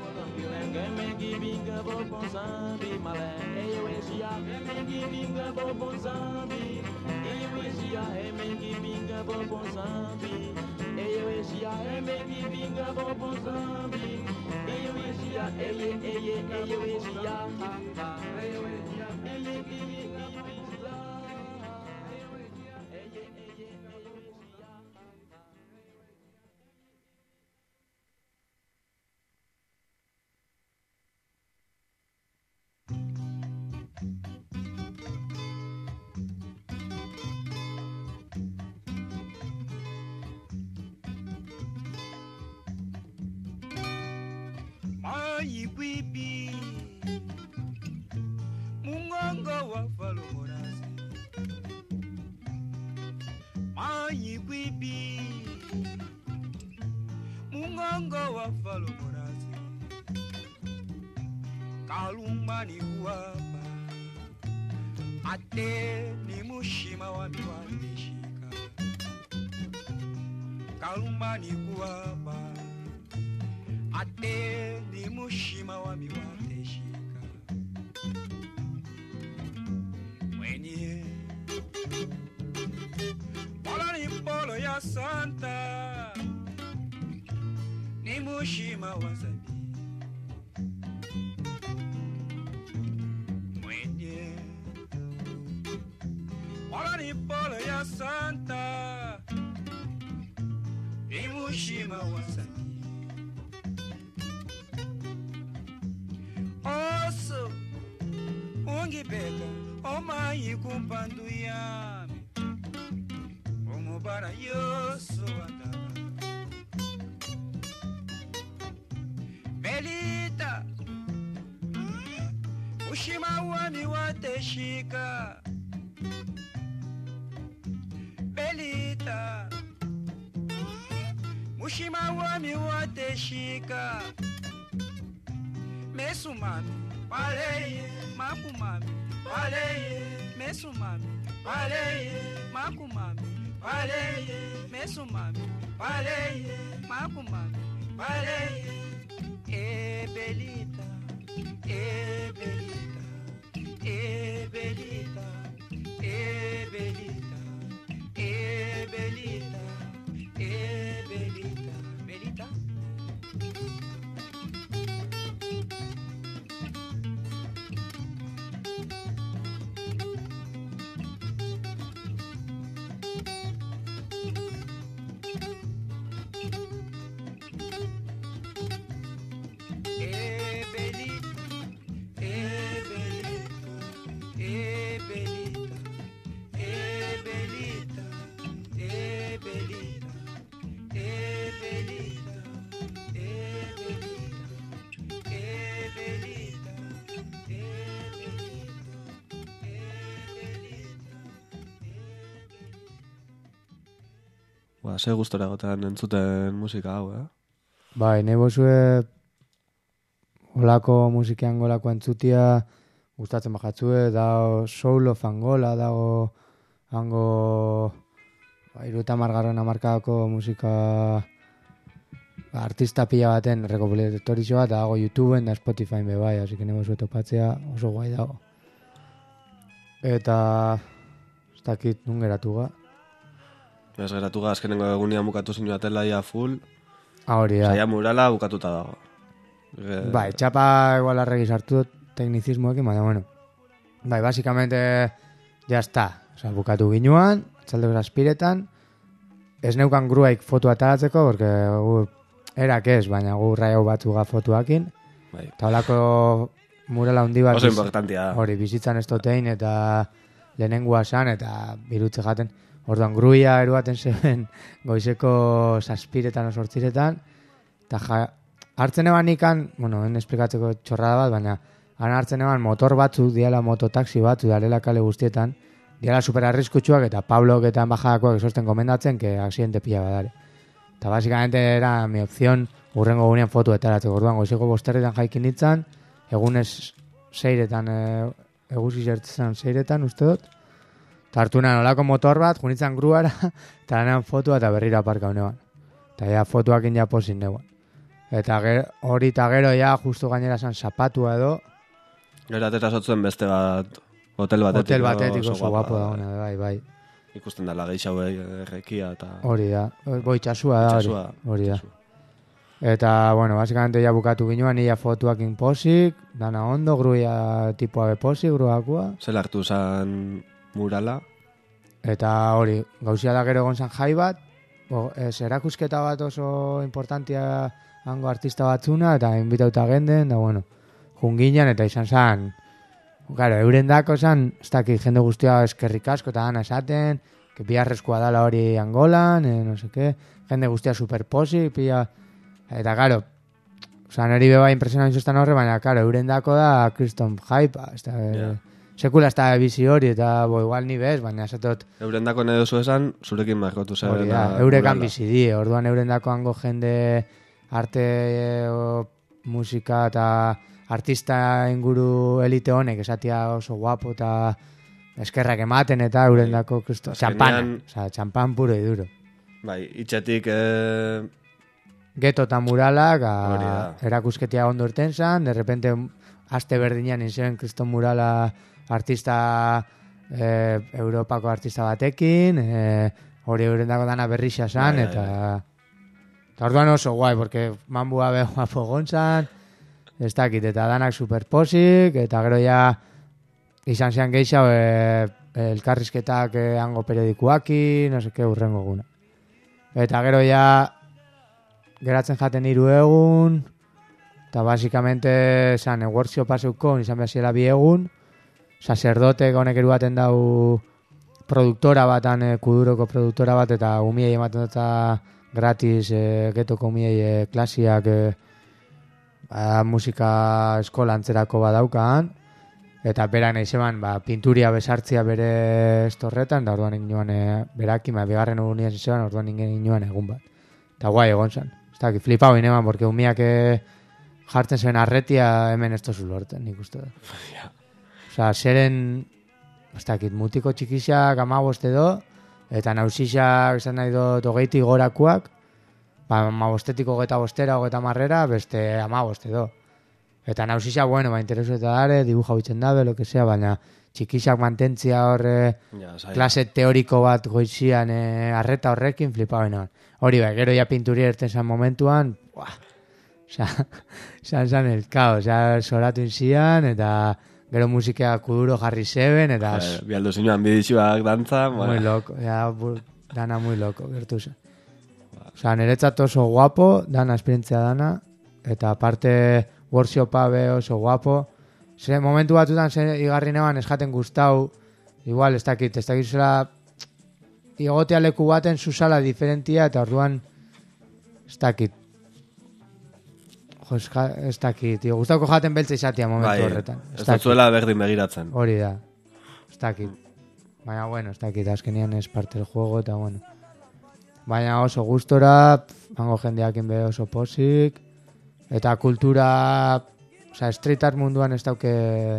Mayibibi Mungongo wa falumorasi Mayibibi Mungongo wa falumorasi Kalumba ni kuapa Ate ni mushima wa miwandeshika Kalumba ni kuapa Ate ni mushima wa miwateshika Mwenye Mola ni polo ya santa Ni mushima wa zabi Mwenye Mola ni polo ya santa Ni mushima wa zabi Oso ungibeka omayi kumpandu yami umubara yoso wataka Belita ushima wami wateshika Belita ushima wami wateshika Mesumami, paleye, makumami, paleye, mesumami, paleye, makumami, paleye, mesumami, paleye, makumami, paleye, e belita, e belita, e belita, e belita, e belita, e belita, belita. E belita, e Ba, ze gustora gotean entzuten musika hau, eh? Bai, nahi bozue olako musikian golako entzutia gustatzen bajatzue, dago soul of Angola, dago hango ba, iruta margarren amarkadako musika ba, artista pila baten rekopilatorio bat, dago YouTubeen da Spotify be bai, así que nahi bozue topatzea oso guai dago. Eta ez dakit nun geratu ga. Ez geratu ga, azkenengo egunean bukatu zinuatela ia full, Ah, hori da. saia murala bukatuta dago. E... Bai, txapa igual arregi sartu dut teknizismoekin, baina bueno. Bai, básicamente ya está. O sea, bukatu ginuan, txalde aspiretan, ez neukan gruaik fotu ataratzeko, porque gu erak ez, baina gu raiau batzuga fotuakin. Bai. Eta holako murala hundi bat Oso importantia. hori bizitzan ez dotein eta lehenengua san eta birutze jaten. Orduan gruia eruaten zeben goizeko zazpiretan o sortziretan, eta ja, hartzen eban ikan, bueno, en esplikatzeko txorrada bat, baina han hartzen eban motor batzu, diala mototaxi batzu, dalela kale guztietan, diala super arriskutsuak eta Pablok eta embajadakoak esosten komendatzen, que accidente pila badare. Eta básicamente era mi opción urrengo gunean fotu etaratzeko. Orduan goizeko bosterretan jaikin nintzen, egunez seiretan, e, eguzi zertzen seiretan, uste dut, eta hartu nahan olako motor bat, junitzen gruara, eta lanean fotua eta berriro aparka honean. Eta ja fotuakin ja posin neuan. Eta ger, hori eta gero ja justu gainera zan zapatua edo, Gero atera sotzuen beste bat, hotel batetik. hotel batetik oso guapo da hona, bai, bai. Ikusten dela gehiago errekia eta... Hori da, boi txasua da hori. Itxasua, Hori da. itxasua. Eta, bueno, básicamente ja bukatu ginuan, ia fotuakin posik, dana ondo, gruia tipua be posik, gruakua. Zel hartu zan murala. Eta hori, gauzia da gero egon zan jai bat, bo, ez, erakusketa bat oso importantia hango artista batzuna, eta inbitauta genden, da bueno, junginan, eta izan zan, claro, euren dako zan, ez dakit jende guztia eskerrik asko, eta dana esaten, que biharrezkoa dala hori Angolan, eh, no sé qué, jende guztia superposi, pilla, eta claro, oza, neri beba impresionan zuztan horre, baina, claro, euren dako da kriston hypa, ez da, Yeah. sekula ez da bizi hori, eta bo, igual ni bez, baina esatot, Eurendako nahi duzu esan, zurekin markotu zer. hori da, eurekan bizi die, orduan eurendako hango jende arte o, musika eta artista inguru elite honek esatia oso guapo eta eskerrak ematen eta eurendako kristo, txampana, Azkenean- oza, txampan puro y duro. Bai, itxetik... Eh... Geto eta muralak, Hori a, da. erakusketia ondo irten zan, de repente aste berdinean inzen kriston murala artista, eh, Europako artista batekin, eh, hori eurendako dana berrixa zan, Bai, bai, eta... Eta orduan oso guai, porque manbua be guapo gontzan, ez dakit, eta danak superposik, eta gero ja izan zean gehiago e, elkarrizketak e, hango periodikuaki, no seke urrengo guna. Eta gero ja geratzen jaten hiru egun, eta basikamente zan, e, workshop paseuko, izan behaziela bi egun, sacerdote honek eruaten dau produktora batan, e, kuduroko produktora bat, eta umiei ematen dut gratis, e, getoko umiei e, klasiak, e, ba, musika eskola antzerako badaukaan, eta beran eizeban, ba, pinturia besartzia bere estorretan, da orduan inoan e, beraki, ma, bigarren egun zeban, orduan inoan egun bat. Eta guai egon zan. Ez dakit, flipau ineman, porque umiak e, jartzen zuen arretia hemen ez tozu lorten, nik uste da. Osa, zeren, ez dakit, mutiko txikixak amabost edo, eta nausixak, esan nahi dut, hogeiti gorakuak, ba, amabostetik hogeta bostera, hogeta marrera, beste amabost edo. Eta nausixa, bueno, ba, interesu eta dare, dibuja bitzen dabe, lo que sea, baina txikixak mantentzia horre, Ja, zaila. klase teoriko bat goizian e, arreta horrekin flipau. Hori bai, gero ja pinturia erten zan momentuan, buah, oza, zan zan el kao, oza, soratu inzian, eta gero musika kuduro jarri zeben, eta Eh, Bialdu zinuan bidixuak dantza, muy bueno, loco, ja, bu- dana muy loco, gertu zen. Osa, niretzat oso guapo, dana esperientzia dana, eta aparte workshopa be oso guapo. Zer, momentu batutan zer igarri neban eskaten gustau, igual, ez dakit, ez dakit zela igotea leku baten zuzala diferentia, eta orduan ez dakit. Jo, ez ja- ez dakit, tío, gustauko jaten beltza izatea momentu bai, horretan. ez dut zuela berdin begiratzen. Hori da, ez dakit. Baina, bueno, ez dakit, azkenean ez parte del juego, eta bueno. baina oso gustora, hango jendeakin be oso posik, eta kultura, oza, street art munduan ez dauke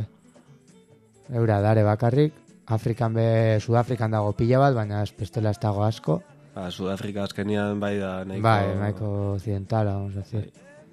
eura dare bakarrik, Afrikan be, Sudafrikan dago pila bat, baina ez bestela ez dago asko. Ba, Sudafrika azkenian bai da nahiko... Bai, nahiko occidentala, vamos a decir.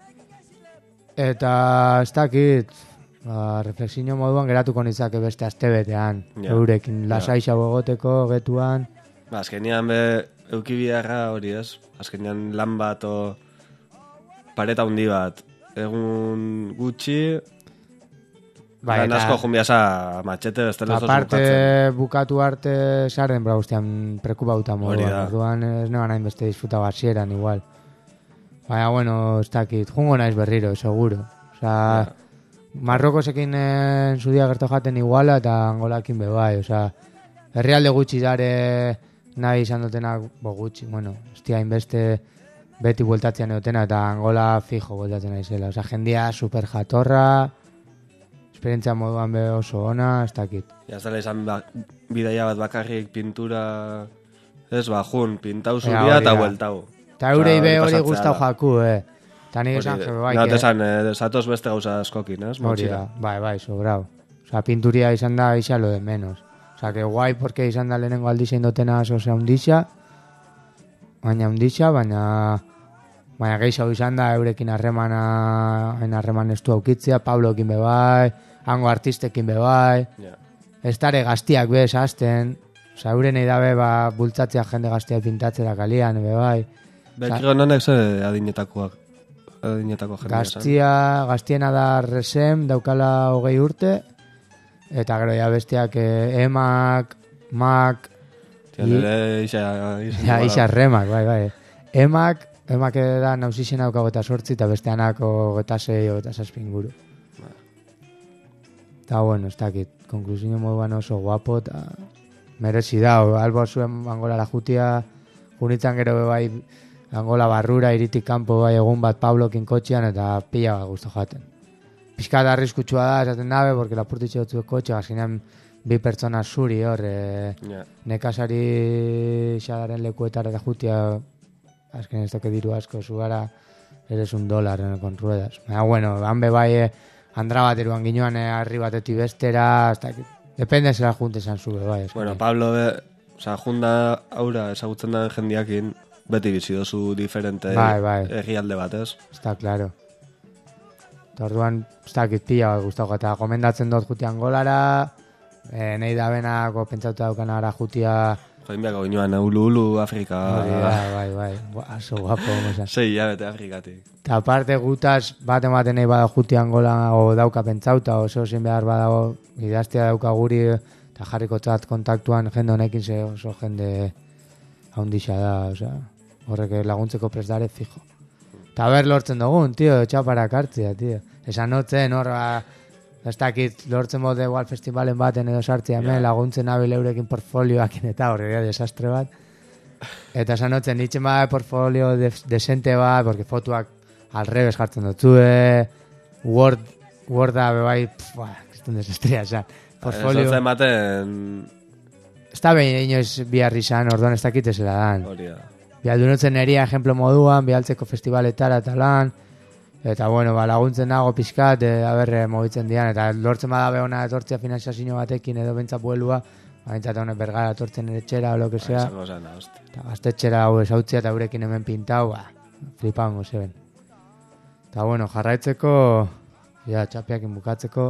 Eta ez dakit, ba, reflexio moduan geratuko nitzake beste astebetean, Ja. eurekin lasaixa egoteko getuan. Ba, azkenian be, eukibiarra hori ez, azkenian lan bat o pareta handi bat, egun gutxi, Bai, lan asko junbiasa matxete, bestela ez aparte bukatzen. bukatu arte sarren bra guztian prekupauta Hori da. moduan, orduan ez neban hain beste disfruta hasieran igual. Baina, bueno, ez dakit, jungo naiz berriro, seguro. Osa, Marrokosekin en su dia gertu jaten iguala eta Angolakin be bai, osa, herrialde gutxi dare nahi izan dutenak, bo gutxi, bueno, estia inbeste beti bueltatzean eutena eta Angola fijo bueltatzen naizela. Osa, jendia super jatorra, esperientzia moduan be oso ona, ez dakit. Ja, ez dela izan ba, bidaia bat bakarrik pintura, ez ba, jun, pintau Ea, zuria hori eta da. bueltau. Eta eurei be hori pasatzea gustau da. jaku, eh. Eta nik esan jebe bai, Nat que- esan, eh, zatoz beste gauza askokin, ez? hori Motxila. da, bai, bai, sobrau. Osa, pinturia izan da isa lo de menos. Osa, que guai, porque izan da lehenengo aldiza indotena osea undixa, baina undixa, baina baina gehiago izan da eurekin harremana, hain harreman estu aukitzea, Pablokin be bai, hango artistekin be bai, Ja. ez dare gaztiak be esazten, osa, euren nahi dabe, ba, bultzatzea jende gaztia pintatzera kalian, be bai, Bekiro nanek ze adinetakoak, adinetako jendea esan. Gaztia, gaztiena da resem, daukala hogei urte, eta gero ja bestiak eh, emak, mak, Tia, nire isa... ja, isa remak, bai, bai. Emak, emak da nausixen daukago eta sortzi, eta besteanako geta sei, geta zazpin guru. Eta bueno, ez dakit, konklusio moduan oso guapo, eta merezi dau, albo zuen Angolara jutia, junitzen gero be bai Angola barrura, iritik kanpo bai egun bat Pablokin kotxean, eta pila bat guztu jaten. Piskat arriskutsua da, esaten dabe, porque lapurtitxe dutzu kotxe, azkenean bi pertsona zuri hor, e, Ja. nekazari xadaren lekuetara da jutia, azkenean ez doke diru asko, zugara, eres un dólar eh, con ruedas. Baina, bueno, han be bai, eh, andra bat eruan ginoan, eh, arri batetik bestera, hasta que... Depende zera junte esan zube, bai. Bueno, azkenean. Pablo, be, oza, junda aura ezagutzen da jendiakin, beti bizi dozu diferente Bai, bai. herrialde batez. Está claro. Eta orduan, ez dakit pila bat guztako, eta gomendatzen dut jutia Angolara, eh, nahi da benako pentsauta daukana ara jutia, Joinbiako ginoan, ulu, ulu, Afrika... hori da, bai, bai, Gua- oso guapo, moza. Sei hilabete Afrikatik. Eta aparte gutaz, bat ematen nahi bada jutia Angola, o dauka pentsauta, oso zin behar badago, idaztea dauka guri, eta jarriko tzat kontaktuan jende honekin ze oso jende haundixa da, osea, horrek laguntzeko prestare fijo. Eta ber lortzen dugun, tio, txaparak hartzia, tio. Esan notzen, hor, ba, ez dakit, lortzen bot igual festivalen baten edo sartzia hemen, laguntzen abil eurekin portfolioakin eta horre da, desastre bat. Eta esan notzen, itxen bada portfolio de, desente bat, porque fotuak al revés jartzen dutzue, Word, Worda, bebai, pff, ba, kriston desastria, esan. Portfolio, Ez ematen... ez da behin inoiz biharri izan, orduan ez dakit ezela dan. Hori da. Bialdunutzen eria ejemplo moduan, bialtzeko festivaletara eta lan, eta bueno, ba, laguntzen nago pixkat, e, aberre mobitzen dian, eta lortzen bada behona etortzea finanziazio batekin edo bentsa puelua, baintzat honek bergara etortzen ere txera o lo que sea, Izango zen, hosti. eta gaztetxera hau esautzia eta eurekin hemen pintau, ba, flipango zeben. Eta bueno, jarraitzeko, ja, txapiakin bukatzeko,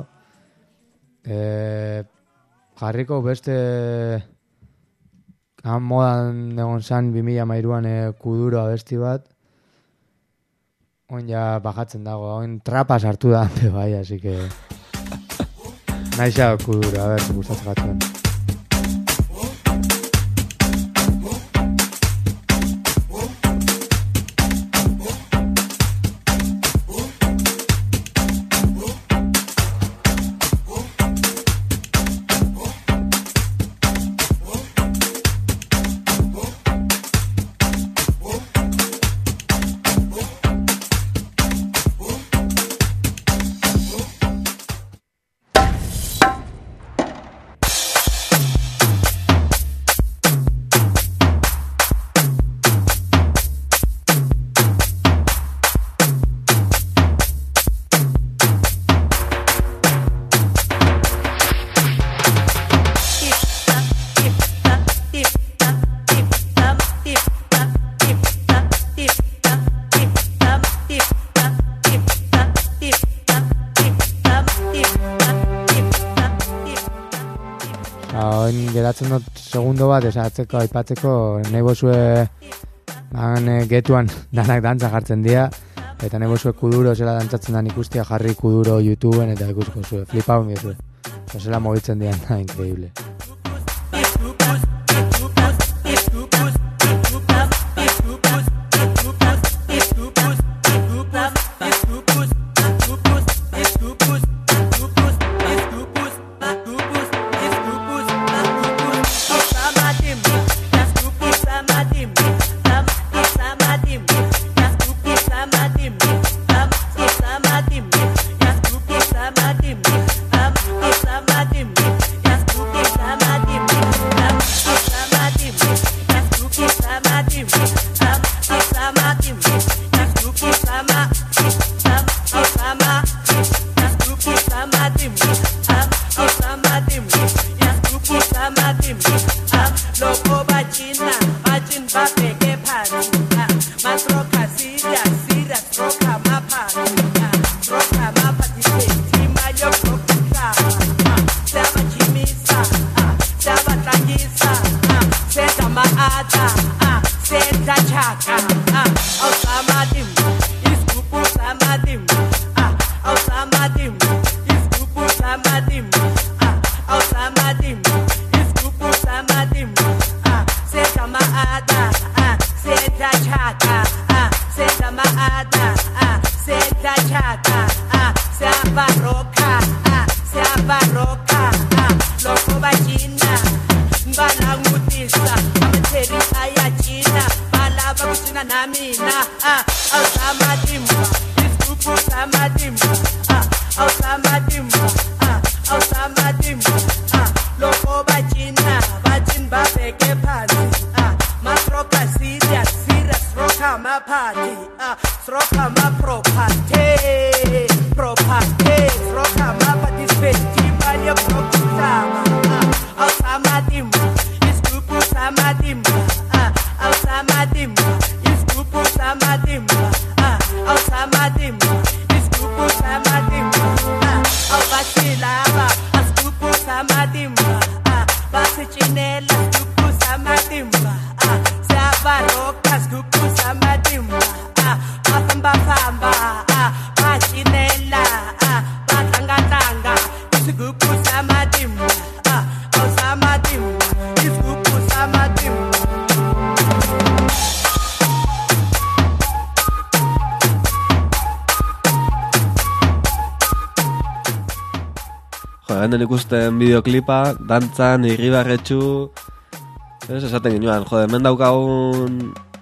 e, jarriko beste... Han modan egon zan bi mila hamairuan e, kuduro abesti bat. Oin ja bajatzen dago, oin trapa sartu da, be bai, así que... Naixa kuduro, a ver, gustatzen batzuen. Oin geratzen dut segundo bat, esatzeko, aipatzeko, nahi bozue han e, getuan danak dantza jartzen dira, eta nahi bozue kuduro zela dantzatzen dan ikustia jarri kuduro YouTubeen eta ikusko zue, flipau miezue. Zela mogitzen dian da, increíble. Hemen ikusten bideoklipa, dantzan, irribarretxu, ez esaten ginoan, jode, hemen daukagun,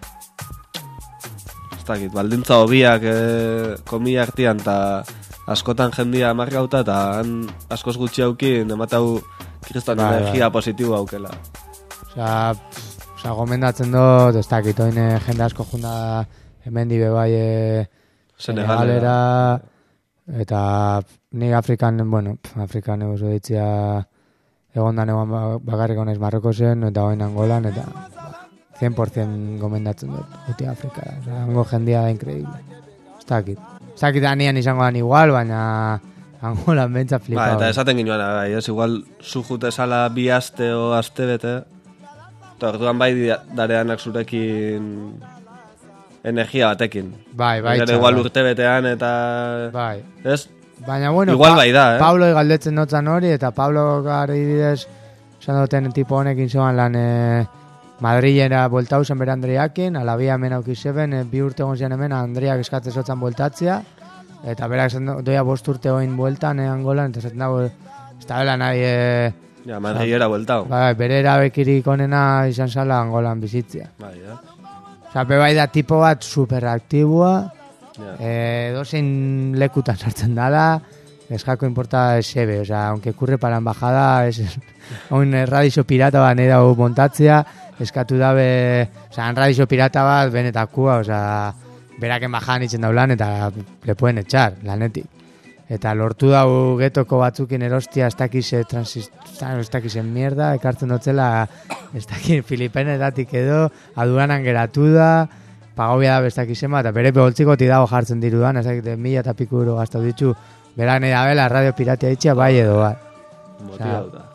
ez dakit, baldintza hobiak e, komia artian, eta askotan jendia markauta, eta han askoz gutxi haukin, ematau kriston bai, energia bai. positibo haukela. Osea, osea, gomendatzen dut, ez dakit, oin eh, jende asko junda hemen dibe bai e, Senegalera, eta ni Afrikan, bueno, Afrikan egozu ditzia egondan egon bakarrik honaiz Marrokosen, eta oin Angolan, eta cien por ciento gomendatzen dut, guti Afrika. Osea, hango jendia da increíble. Ez dakit. Ez dakit anian izango dan igual, baina Angolan bentsa flipau. Ba, eta esaten ginoan, bai, ez, igual zu jute sala bi aste o aste bete, eta orduan bai dareanak zurekin energia batekin. Bai, bai. Eta igual urte betean eta... Bai. Ez? Baina, bueno, igual bai da, eh? Pablo galdetzen notzan hori, eta Pablo gari bidez, esan duten tipo honekin zoan lan e, Madrilera bueltau zen bere Andriakin, alabia hemen aukizeben, e, bi urte egon zian hemen Andriak eskatzen zotzan bueltatzea, eta berak esan doia bost urte oin bueltan e, Angolan, eta esaten dago, ez da bela nahi... E, ja, Madrilera bueltau. Bai, bere erabekirik onena izan zala Angolan bizitzia. Bai, ja. Osa, bai da tipo bat superaktiboa, Ja. Eh, dozein lekutan sartzen dala, ez jako importa esebe, o sea, aunque curre para embajada, es un radixo pirata bat nahi dago montatzea, eskatu dabe, o sea, radixo pirata bat benetakua, o sea, berak embajadan itzen daulan, eta le pueden echar, lanetik. Eta lortu dau getoko batzukin erostia, ez dakize transistor, ez dakizen mierda, ekartzen dotzela, ez dakiz Filipenetatik edo, aduanan geratu da, pagobia da bestak izema, eta bere beholtzikoti dago jartzen dirudan, ez dakit, mila eta piku euro gaztau ditu, berak nahi dabela radio piratia itxia bai edo bat. Motibauta.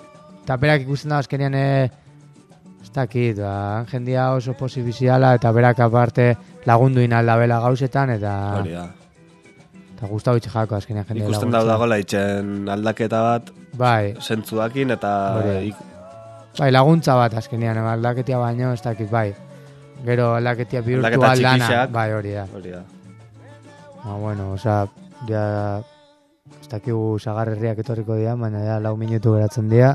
eta berak ikusten da azkenean e, ez dakit, ba, jendia oso posibiziala eta berak aparte lagundu inaldabela gauzetan eta Hori da. eta gustau itxe jako azkenean jendia Ikusten dau dagoela itxen aldaketa bat bai, zentzuakin eta Hori. ik, bai, laguntza bat azkenean, aldaketia baino ez dakit, bai. Gero aldaketia bihurtu Aldaketa aldana, txikixak. bai, hori da. hori da. Ba, bueno, osea, ja, ez dakigu sagarrerriak etorriko dira, baina ja lau minutu geratzen dira.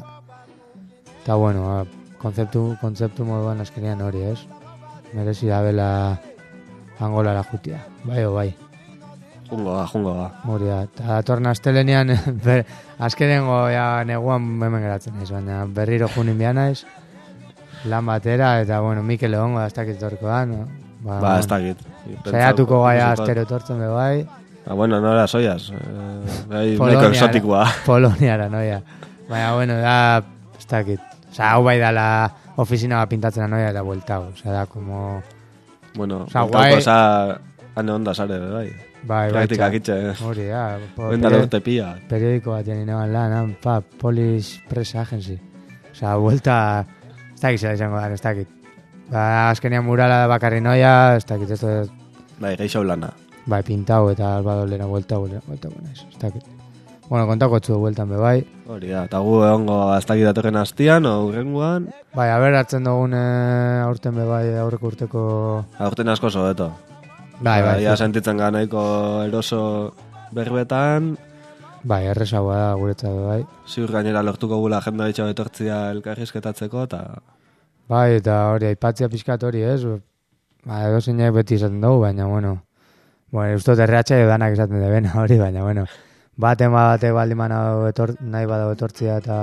Eta, bueno, ba, kontzeptu, kontzeptu moduan azkenean hori, ez? Merezi da bela Angolara jutia, bai o bai. Jungo da, jungo da. Hori da, eta datorren astelenean, ber, azkenengo ja neguan hemen geratzen naiz, baina berriro junin behar naiz, lan batera, eta, bueno, Mikel egongo da, ez dakit etorriko da, no? Ba, Ba, ez bueno, dakit. saiatuko gaia astero etortzen be bai, Ah, bueno, nora soiaz. Eh, bai, nahiko Poloniara- exotikoa. Poloniara, noia. Baina, bueno, da, ez dakit. Osa, hau bai dala ofizina bat pintatzen noia eta bueltau. Osa, da, como... Bueno, Osa, bueltako guai- esa ane onda sare, bai. Bai, bai, Praktikak txar. itxe. Hori, da. po- Bendale peri- urte pila. Periodiko bat jeni neban lan, han, pa, Police Press Agency. Osa, buelta, ez dakit zela izango da, ez dakit. Ba, azkenean murala bakarri noia, ez dakit, ez da, Bai, geixo lana. bai, pintau eta albadolera buelta, buelta, buelta, buelta, ez dakit. Bueno, kontako txu bueltan be bai. Hori da, eta gu egongo ez dakit datorren astian, o urrenguan, Bai, haber hartzen dugun eh, aurten be bai aurreko urteko... aurten asko sobeto. Bai, bai, Ja zu- sentitzen ga nahiko eroso berbetan, bai, errezagoa da guretzat be bai. ziur gainera lortuko gula jenda ditxo etortzia elkarrizketatzeko, eta Bai, eta hori, aipatzea pixkat hori, ez? Ba, edo zeinak beti esaten dugu, baina, bueno... Bueno, ustot erreatxa edo danak esaten debena hori, baina, bueno... Baten bate baldin manau etor, nahi badago etortzia eta...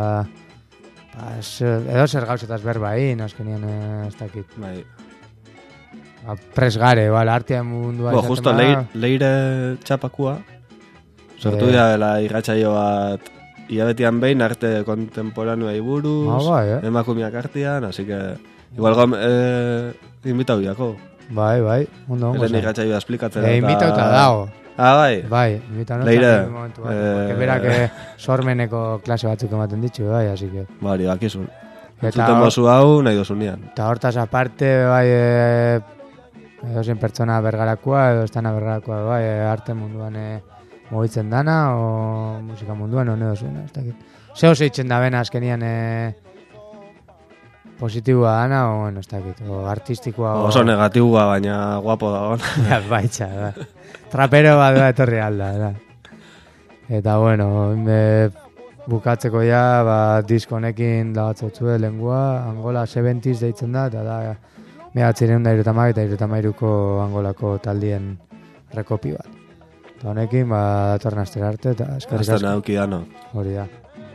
Ba, ez- edo zer gauzetaz berba egin, azkenien eh, ez dakit. bai. Ba, pres gare, bala, artean mundua Bo, izaten justo bada- leire, leire txapakua, sortu Eh. dira dela irratsaio bat hilabetian behin arte kontemporanuei buruz, Ah, bai, eh? emakumeak artean, así que igual gom, eh, invitau diako. Bai, bai, ondo, ondo. Helen irratsaioa esplikatzen. E, invitauta dago. Ah, bai. Bai, invitauta Leire, momentu bat, eh, porque berak eh, sormeneko klase batzuk ematen ditxu, bai, así que... Ba, hori bakizun. Eta Entzuten hor- bozu hau nahi dozunean. Eta hortaz aparte, bai, e, edo zen pertsona bergarakoa, edo estana bergarakoa, bai, e, arte munduan e, mugitzen dana, o musika munduan, o edo zuena, ez dakit. Zeo zeitzen da bena azkenian e, positiboa dana, o, bueno, ez dakit, o artistikoa, o... Oso negatiboa, baina guapo dago. Ja, baitxa, da. Trapero bat da etorri alda, da. Eta, bueno, e, bukatzeko ja, ba, disko honekin lagatzotxue lengua, Angola seventies deitzen da, eta da, mehatzireun da irutamak eta irutamairuko Angolako taldien rekopi bat. Eta honekin, ba, datorren astera arte, eta eskerrik Azten asko. auki dano. Hori da.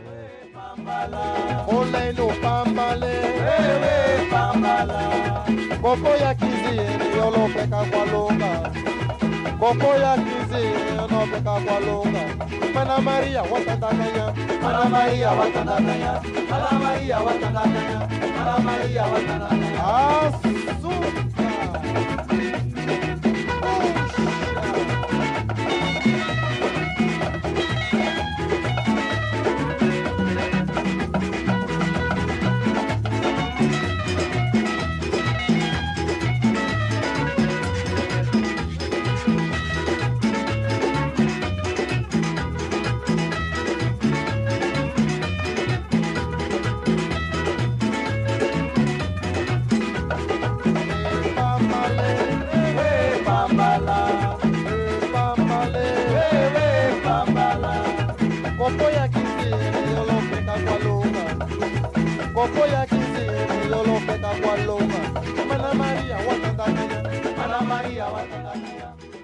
Ole no pambale, wewe pambala. Popo ya kizini yolo peka kwa longa. Popo ya kizini yolo peka kwa longa. Mana Maria watandakanya, Mana Maria watandakanya, Mana Maria watandakanya, Mana Maria watandakanya. Asuka. Kokoya kizini yolo peka kwa longa. Mana Maria watandakanya, Mana Maria watandakanya.